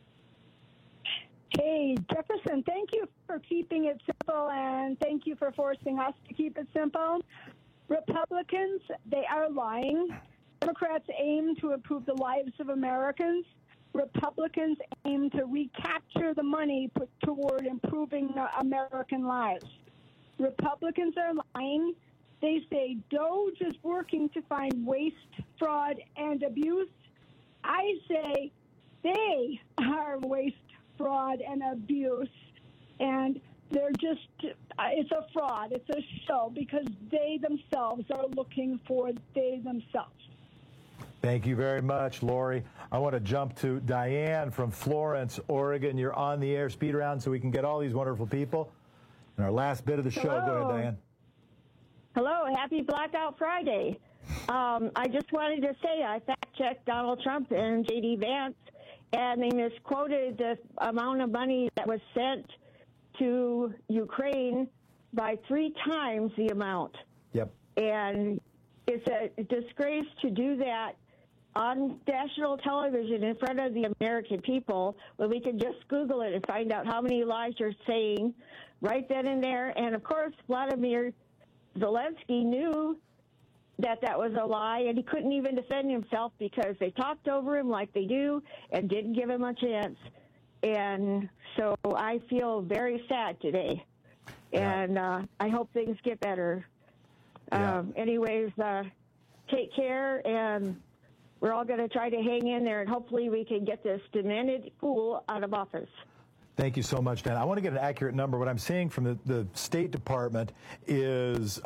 Speaker 17: Hey, Jefferson, thank you for keeping it simple, and thank you for forcing us to keep it simple. Republicans, they are lying. Democrats aim to improve the lives of Americans. Republicans aim to recapture the money put toward improving American lives. Republicans are lying. They say DOGE is working to find waste, fraud, and abuse. I say they are waste, fraud, and abuse. And they're just, it's a fraud. It's a show because they themselves are looking for they themselves.
Speaker 10: Thank you very much, Lori. I want to jump to Diane from Florence, Oregon. You're on the air. Speed around so we can get all these wonderful people. In our last bit of the show, Go ahead, Diane.
Speaker 18: Hello, happy Blackout Friday. I just wanted to say I fact-checked Donald Trump and J.D. Vance, and they misquoted the amount of money that was sent to Ukraine by 3 times the amount.
Speaker 10: Yep.
Speaker 18: And it's a disgrace to do that on national television in front of the American people when we can just Google it and find out how many lies you're saying right then and there. And, of course, Vladimir Zelensky knew that that was a lie, and he couldn't even defend himself because they talked over him like they do and didn't give him a chance. And so I feel very sad today, and I hope things get better. Anyways, take care, and we're all going to try to hang in there, and hopefully we can get this demented fool out of office.
Speaker 10: Thank you so much, Dan. I want to get an accurate number. What I'm seeing from the State Department is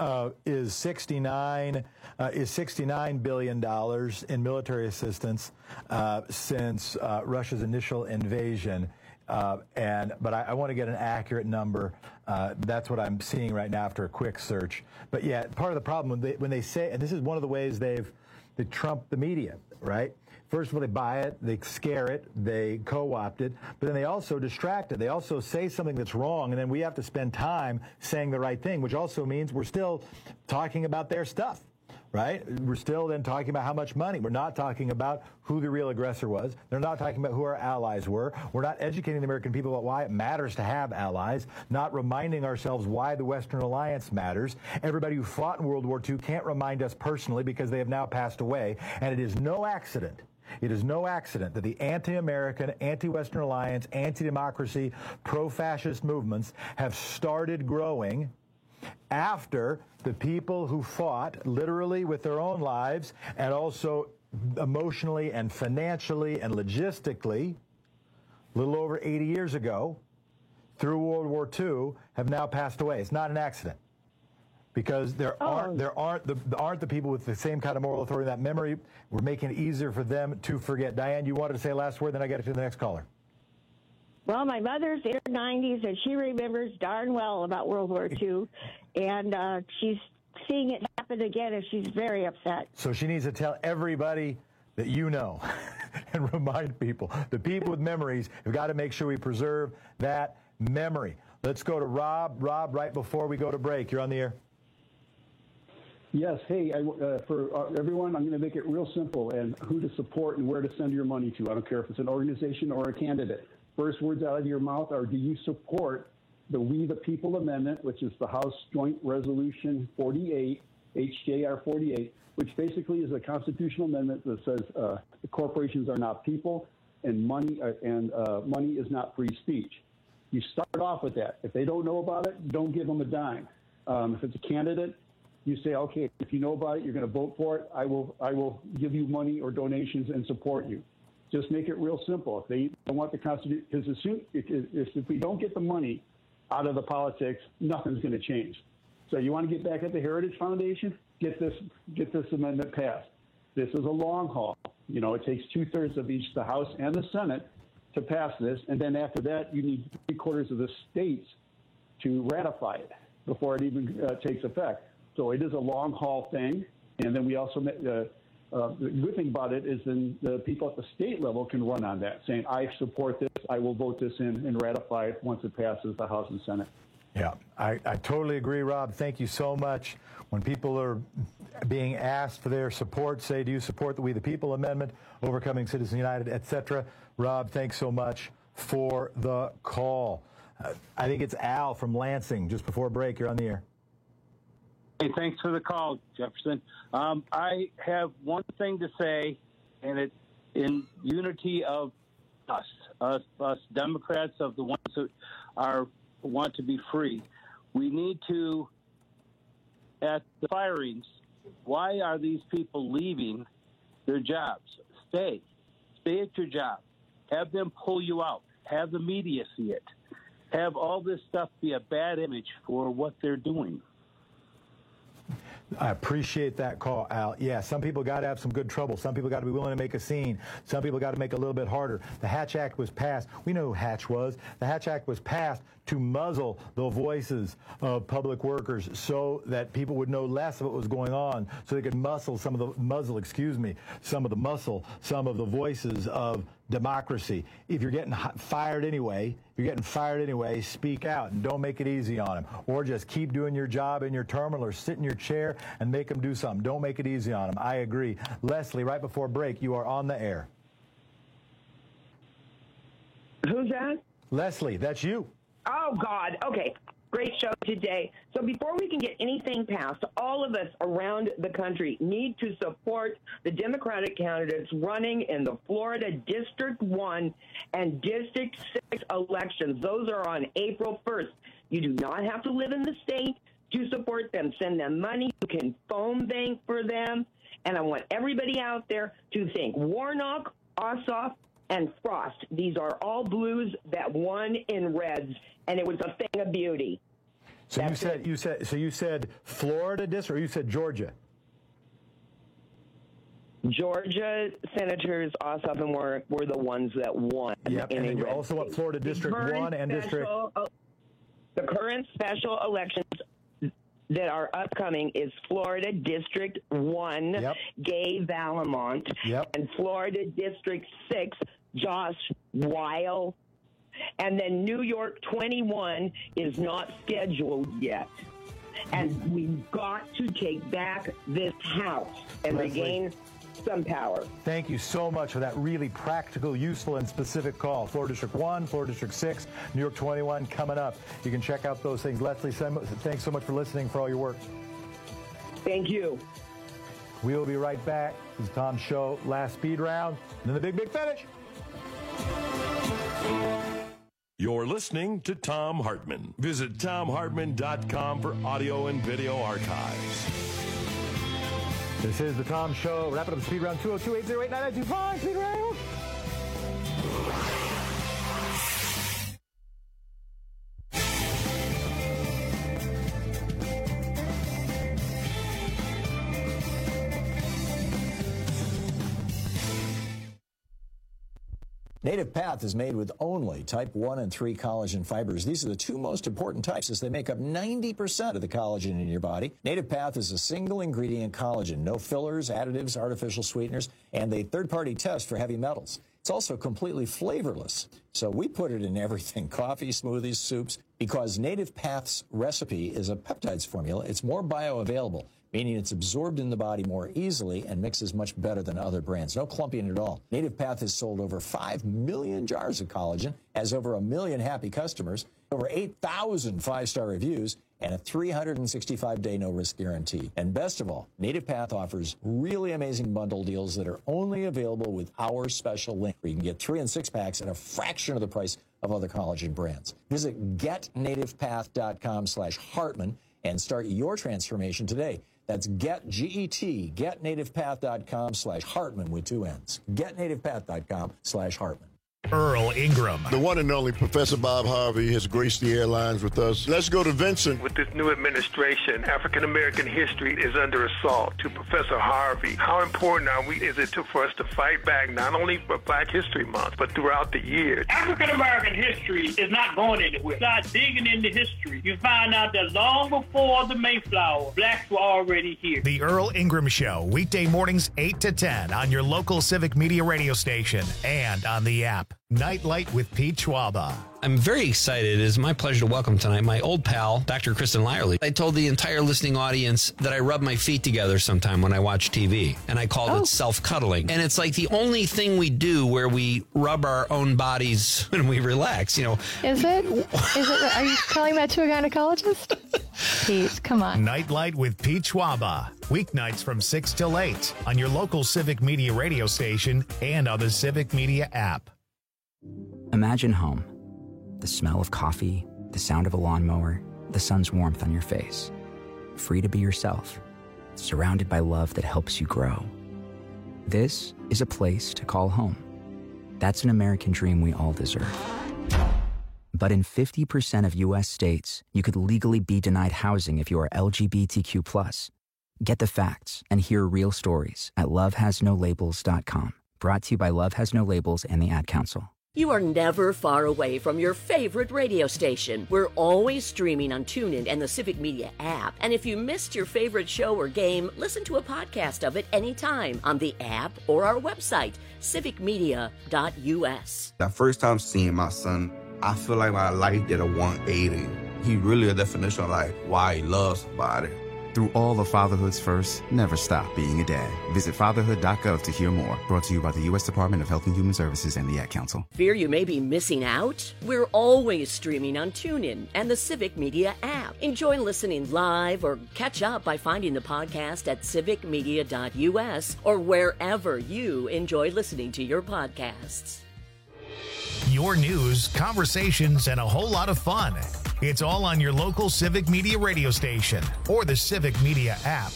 Speaker 10: $69 billion in military assistance since Russia's initial invasion. But I want to get an accurate number. That's what I'm seeing right now after a quick search. But yeah, part of the problem when they say, and this is one of the ways they trump the media, right? First of all, they buy it, they scare it, they co-opt it, but then they also distract it. They also say something that's wrong, and then we have to spend time saying the right thing, which also means we're still talking about their stuff, right? We're still then talking about how much money. We're not talking about who the real aggressor was. They're not talking about who our allies were. We're not educating the American people about why it matters to have allies, not reminding ourselves why the Western Alliance matters. Everybody who fought in World War II can't remind us personally because they have now passed away, and it is no accident It is no accident that the anti-American, anti-Western alliance, anti-democracy, pro-fascist movements have started growing after the people who fought literally with their own lives and also emotionally and financially and logistically a little over 80 years ago through World War II have now passed away. It's not an accident. Because there aren't the people with the same kind of moral authority, that memory. We're making it easier for them to forget. Diane, you wanted to say a last word, then I got to the next caller.
Speaker 18: Well, my mother's in her 90s, and she remembers darn well about World War II, and she's seeing it happen again, and she's very upset.
Speaker 10: So she needs to tell everybody that you know and remind people. The people with memories, we've got to make sure we preserve that memory. Let's go to Rob. Rob, right before we go to break. You're on the air.
Speaker 19: Yes. Hey, for everyone, I'm going to make it real simple and who to support and where to send your money to. I don't care if it's an organization or a candidate. First words out of your mouth are, do you support the We the People Amendment, which is the House Joint Resolution 48, HJR 48, which basically is a constitutional amendment that says the corporations are not people and money is not free speech. You start off with that. If they don't know about it, don't give them a dime. If it's a candidate, you say, okay, if you know about it, you're going to vote for it. I will give you money or donations and support you. Just make it real simple. If they don't want the Constitution, because if we don't get the money out of the politics, nothing's going to change. So you want to get back at the Heritage Foundation? Get this amendment passed. This is a long haul. You know, it takes 2/3 of each, the House and the Senate, to pass this, and then after that, you need 3/4 of the states to ratify it before it even takes effect. So it is a long haul thing, and then we also the good thing about it is then the people at the state level can run on that, saying, I support this, I will vote this in and ratify it once it passes the House and Senate.
Speaker 10: Yeah, I totally agree, Rob. Thank you so much. When people are being asked for their support, say, do you support the We the People Amendment, Overcoming Citizens United, etc.? Rob, thanks so much for the call. I think it's Al from Lansing. Just before break, you're on the air.
Speaker 20: Hey, thanks for the call, Jefferson. I have one thing to say, and it's in unity of us Democrats, of the ones that want to be free. We need to, at the firings, why are these people leaving their jobs? Stay at your job. Have them pull you out. Have the media see it. Have all this stuff be a bad image for what they're doing.
Speaker 10: I appreciate that call, Al. Yeah, some people got to have some good trouble. Some people got to be willing to make a scene. Some people got to make it a little bit harder. The Hatch Act was passed. We know who Hatch was. The Hatch Act was passed to muzzle the voices of public workers so that people would know less of what was going on, so they could muzzle some of the voices of democracy. If you're getting fired anyway, speak out and don't make it easy on them. Or just keep doing your job in your terminal or sit in your chair and make them do something. Don't make it easy on them. I agree. Leslie, right before break, you are on the air.
Speaker 21: Who's that?
Speaker 10: Leslie, that's you.
Speaker 21: Oh, God. Okay. Great show today. So before we can get anything passed, all of us around the country need to support the Democratic candidates running in the Florida District 1 and District 6 elections. Those are on April 1st. You do not have to live in the state to support them. Send them money. You can phone bank for them. And I want everybody out there to think Warnock, Ossoff, and Frost. These are all blues that won in reds, and it was a thing of beauty.
Speaker 10: So you said Florida district, or you said Georgia?
Speaker 21: Georgia Senators Ossoff and Warnock were the ones that won.
Speaker 10: Yep, and then you also want Florida District 1 and District...
Speaker 21: The current special elections that are upcoming is Florida District 1, yep. Gay Valamont, yep. And Florida District 6, Josh Weil, and then New York 21 is not scheduled yet. And we've got to take back this house and regain some power.
Speaker 10: Thank you so much for that really practical, useful, and specific call. Florida District 1, Florida District 6, New York 21 coming up. You can check out those things. Leslie, thanks so much for listening, for all your work.
Speaker 21: Thank you.
Speaker 10: We will be right back. This is Tom's show, last speed round, and then the big finish.
Speaker 3: You're listening to Thom Hartmann. Visit ThomHartmann.com for audio and video archives.
Speaker 10: This is the Tom Show. Wrap it up, speed round 202-808-9925. Speed round.
Speaker 22: Native Path is made with only type 1 and 3 collagen fibers. These are the two most important types as they make up 90% of the collagen in your body. Native Path is a single ingredient collagen, no fillers, additives, artificial sweeteners, and a third-party test for heavy metals. It's also completely flavorless. So we put it in everything, coffee, smoothies, soups, because Native Path's recipe is a peptides formula. It's more bioavailable, meaning it's absorbed in the body more easily and mixes much better than other brands. No clumping at all. Native Path has sold over 5 million jars of collagen, has over 1 million happy customers, over 8,000 5-star reviews, and a 365-day no-risk guarantee. And best of all, Native Path offers really amazing bundle deals that are only available with our special link, where you can get 3 and 6 packs at a fraction of the price of other collagen brands. Visit getnativepath.com/Hartmann and start your transformation today. That's getnativepath.com/Hartmann with 2 N's. Getnativepath.com/Hartmann.
Speaker 2: Earl Ingram.
Speaker 23: The one and only Professor Bob Harvey has graced the airlines with us. Let's go to Vincent.
Speaker 24: With this new administration, African-American history is under assault. To Professor Harvey, how important is it for us to fight back, not only for Black History Month, but throughout the year?
Speaker 25: African-American history is not going anywhere. Start digging into history. You find out that long before the Mayflower, blacks were already here.
Speaker 2: The Earl Ingram Show, weekday mornings 8 to 10 on your local Civic Media radio station and on the app. Nightlight with Pete Schwaba.
Speaker 26: I'm very excited. It is my pleasure to welcome tonight my old pal, Dr. Kristen Lyerly. I told the entire listening audience that I rub my feet together sometime when I watch TV, and I called it self-cuddling. And it's like the only thing we do where we rub our own bodies when we relax, you know.
Speaker 27: Is it? Are you telling that to a gynecologist? Pete, come on.
Speaker 2: Nightlight with Pete Schwaba. Weeknights from 6 till 8 on your local Civic Media radio station and on the Civic Media app.
Speaker 28: Imagine home. The smell of coffee, the sound of a lawnmower, the sun's warmth on your face. Free to be yourself, surrounded by love that helps you grow. This is a place to call home. That's an American dream we all deserve. But in 50% of U.S. states, you could legally be denied housing if you are LGBTQ+. Get the facts and hear real stories at lovehasnolabels.com. Brought to you by Love Has No Labels and the Ad Council.
Speaker 29: You are never far away from your favorite radio station. We're always streaming on TuneIn and the Civic Media app. And if you missed your favorite show or game, listen to a podcast of it anytime on the app or our website, civicmedia.us.
Speaker 30: The first time seeing my son, I feel like my life did a 180. He really a definition of like why he loves somebody.
Speaker 31: Through all of fatherhood's first, never stop being a dad. Visit fatherhood.gov to hear more. Brought to you by the U.S. Department of Health and Human Services and the Ad Council.
Speaker 29: Fear you may be missing out? We're always streaming on TuneIn and the Civic Media app. Enjoy listening live or catch up by finding the podcast at civicmedia.us or wherever you enjoy listening to your podcasts.
Speaker 2: Your news, conversations, and a whole lot of fun. It's all on your local Civic Media radio station or the Civic Media app.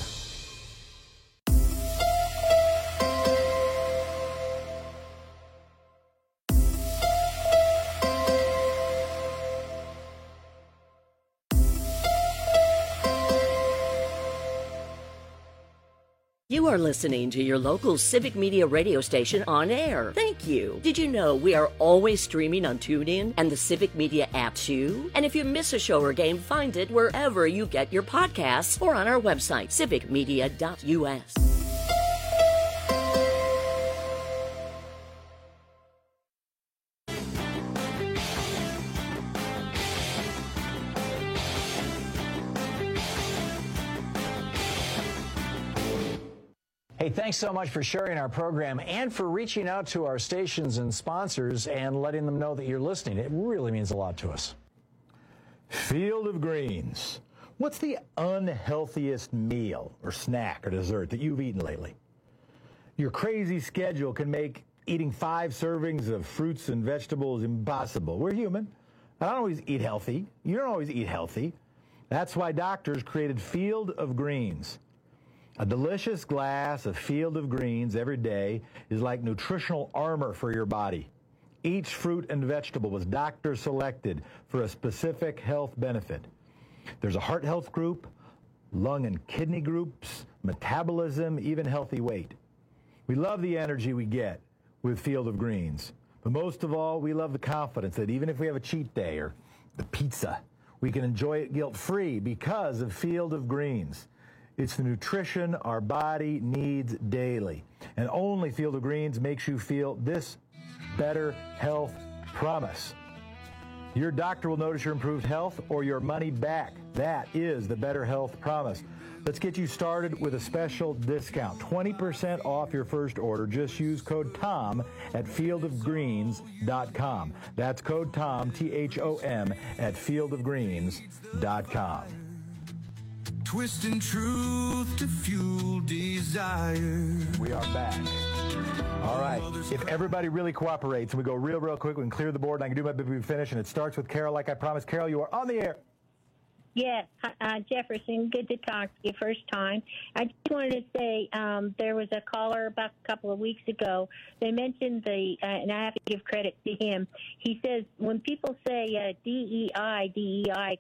Speaker 29: You are listening to your local Civic Media radio station on air. Thank you. Did you know we are always streaming on TuneIn and the Civic Media app too? And if you miss a show or game, find it wherever you get your podcasts or on our website, civicmedia.us.
Speaker 22: Hey, thanks so much for sharing our program and for reaching out to our stations and sponsors and letting them know that you're listening. It really means a lot to us.
Speaker 10: Field of Greens. What's the unhealthiest meal or snack or dessert that you've eaten lately? Your crazy schedule can make eating 5 servings of fruits and vegetables impossible. We're human. I don't always eat healthy. You don't always eat healthy. That's why doctors created Field of Greens. A delicious glass of Field of Greens every day is like nutritional armor for your body. Each fruit and vegetable was doctor selected for a specific health benefit. There's a heart health group, lung and kidney groups, metabolism, even healthy weight. We love the energy we get with Field of Greens. But most of all, we love the confidence that even if we have a cheat day or the pizza, we can enjoy it guilt-free because of Field of Greens. It's the nutrition our body needs daily. And only Field of Greens makes you feel this better health promise. Your doctor will notice your improved health or your money back. That is the better health promise. Let's get you started with a special discount. 20% off your first order. Just use code TOM at fieldofgreens.com. That's code TOM, T-H-O-M, at fieldofgreens.com.
Speaker 1: Twisting truth to fuel desire.
Speaker 10: We are back. All right. If everybody really cooperates and we go real quick, we can clear the board and I can do my bit finish. And it starts with Carol like I promised. Carol, you are on the air.
Speaker 4: Yes, Jefferson, good to talk to you first time. I just wanted to say there was a caller about a couple of weeks ago. They mentioned and I have to give credit to him. He says when people say DEI,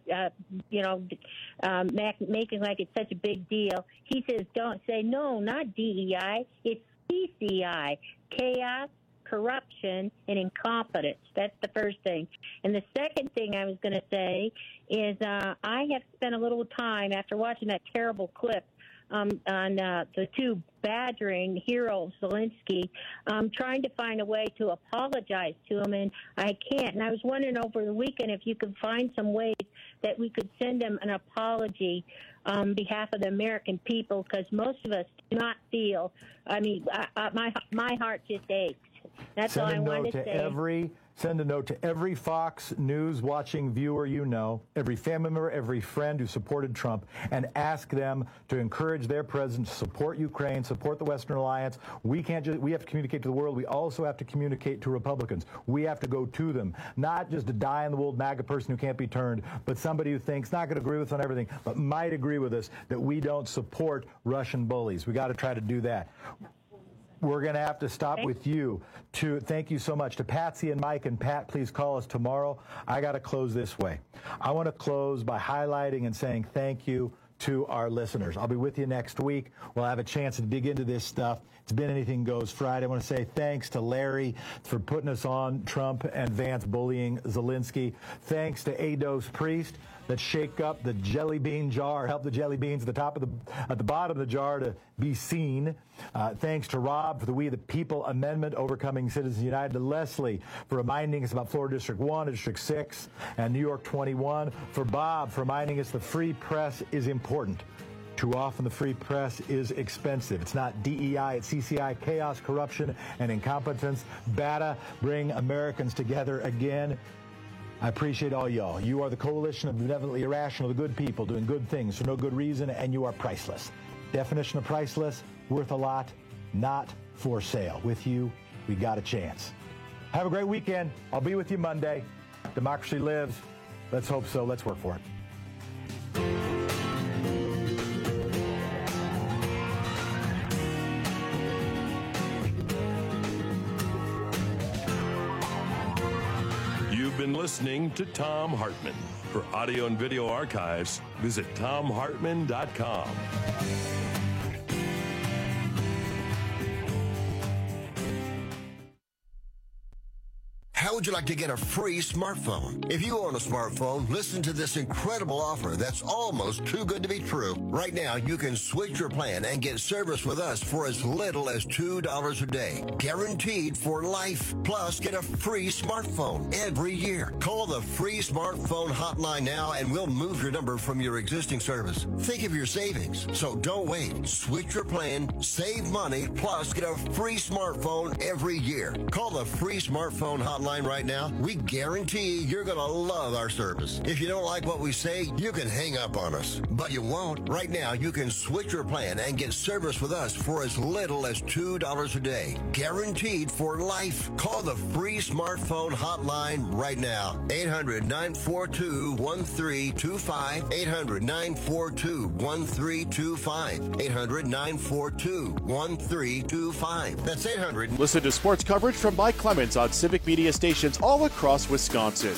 Speaker 4: making like it's such a big deal, he says don't say, no, not DEI, it's CCI, chaos, corruption, and incompetence. That's the first thing. And the second thing I was going to say is I have spent a little time after watching that terrible clip on the two badgering hero Zelensky, trying to find a way to apologize to him, and I can't. And I was wondering over the weekend if you could find some ways that we could send him an apology on behalf of the American people, because most of us do not feel, my heart just aches. That's all I wanted to say.
Speaker 10: Send a note to every Fox News watching viewer you know, every family member, every friend who supported Trump, and ask them to encourage their president to support Ukraine, support the Western Alliance. We have to communicate to the world. We also have to communicate to Republicans. We have to go to them, not just a die-in-the-wool MAGA person who can't be turned, but somebody who thinks, not going to agree with us on everything, but might agree with us that we don't support Russian bullies. We got to try to do that. We're going to have to stop with you. Thank you so much. To Patsy and Mike, and Pat, please call us tomorrow. I got to close this way. I want to close by highlighting and saying thank you to our listeners. I'll be with you next week. We'll have a chance to dig into this stuff. It's been Anything Goes Friday. I want to say thanks to Larry for putting us on Trump and Vance bullying Zelensky. Thanks to Ados Priest that shake up the jelly bean jar, help the jelly beans at the bottom of the jar to be seen. Thanks to Rob for the We the People Amendment, Overcoming Citizens United. To Leslie for reminding us about Florida District 1, District 6, and New York 21. For Bob for reminding us the free press is important. Too often the free press is expensive. It's not DEI, it's CCI, chaos, corruption, and incompetence. BATA, bring Americans together again. I appreciate all y'all. You are the coalition of benevolently irrational, the good people doing good things for no good reason, and you are priceless. Definition of priceless, worth a lot, not for sale. With you, we got a chance. Have a great weekend. I'll be with you Monday. Democracy lives. Let's hope so. Let's work for it.
Speaker 3: You've been listening to Thom Hartmann. For audio and video archives, visit ThomHartmann.com.
Speaker 5: How would you like to get a free smartphone? If you own a smartphone, listen to this incredible offer that's almost too good to be true. Right now, you can switch your plan and get service with us for as little as $2 a day. Guaranteed for life. Plus, get a free smartphone every year. Call the free smartphone hotline now and we'll move your number from your existing service. Think of your savings. So don't wait. Switch your plan, save money, plus get a free smartphone every year. Call the free smartphone hotline hotline right now, we guarantee you're going to love our service. If you don't like what we say, you can hang up on us. But you won't. Right now, you can switch your plan and get service with us for as little as $2 a day. Guaranteed for life. Call the free smartphone hotline right now. 800-942-1325. 800-942-1325. 800-942-1325. That's 800.
Speaker 6: Listen to sports coverage from Mike Clemens on Civic Media stations all across Wisconsin.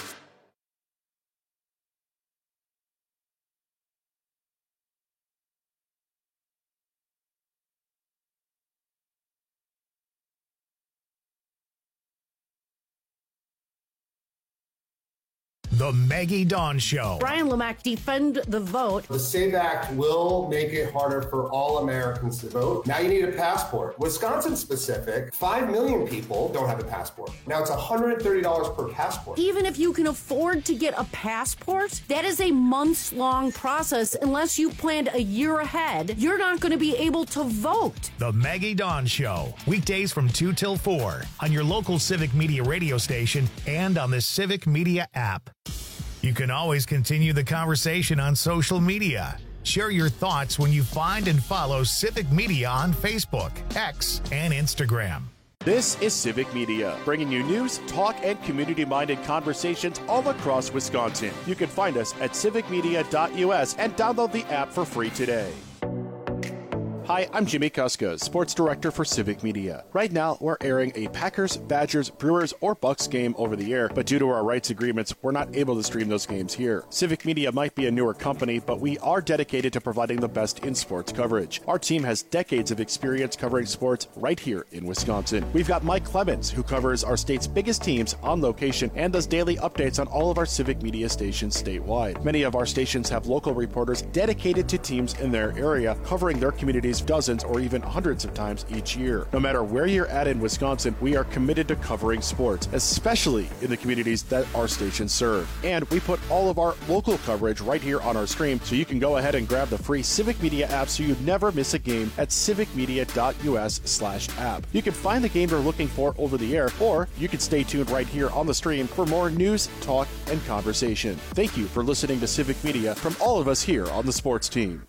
Speaker 2: The Maggie Dawn Show.
Speaker 7: Brian Lemack, defend the vote.
Speaker 8: The SAVE Act will make it harder for all Americans to vote. Now you need a passport. Wisconsin specific, 5 million people don't have a passport. Now it's $130 per passport.
Speaker 7: Even if you can afford to get a passport, that is a months-long process. Unless you planned a year ahead, you're not going to be able to vote.
Speaker 2: The Maggie Dawn Show. Weekdays from 2 till 4 on your local Civic Media radio station and on the Civic Media app. You can always continue the conversation on social media. Share your thoughts when you find and follow Civic Media on Facebook, X, and Instagram.
Speaker 6: This is Civic Media, bringing you news, talk, and community-minded conversations all across Wisconsin. You can find us at civicmedia.us and download the app for free today. Hi, I'm Jimmy Kuska, Sports Director for Civic Media. Right now, we're airing a Packers, Badgers, Brewers, or Bucks game over the air, but due to our rights agreements, we're not able to stream those games here. Civic Media might be a newer company, but we are dedicated to providing the best in sports coverage. Our team has decades of experience covering sports right here in Wisconsin. We've got Mike Clemens, who covers our state's biggest teams on location and does daily updates on all of our Civic Media stations statewide. Many of our stations have local reporters dedicated to teams in their area, covering their communities dozens or even hundreds of times each year. No matter where you're at in Wisconsin, we are committed to covering sports, especially in the communities that our stations serve. And we put all of our local coverage right here on our stream, so you can go ahead and grab the free Civic Media app so you never miss a game at civicmedia.us/app. You can find the game you're looking for over the air, or you can stay tuned right here on the stream for more news, talk, and conversation. Thank you for listening to Civic Media from all of us here on the sports team.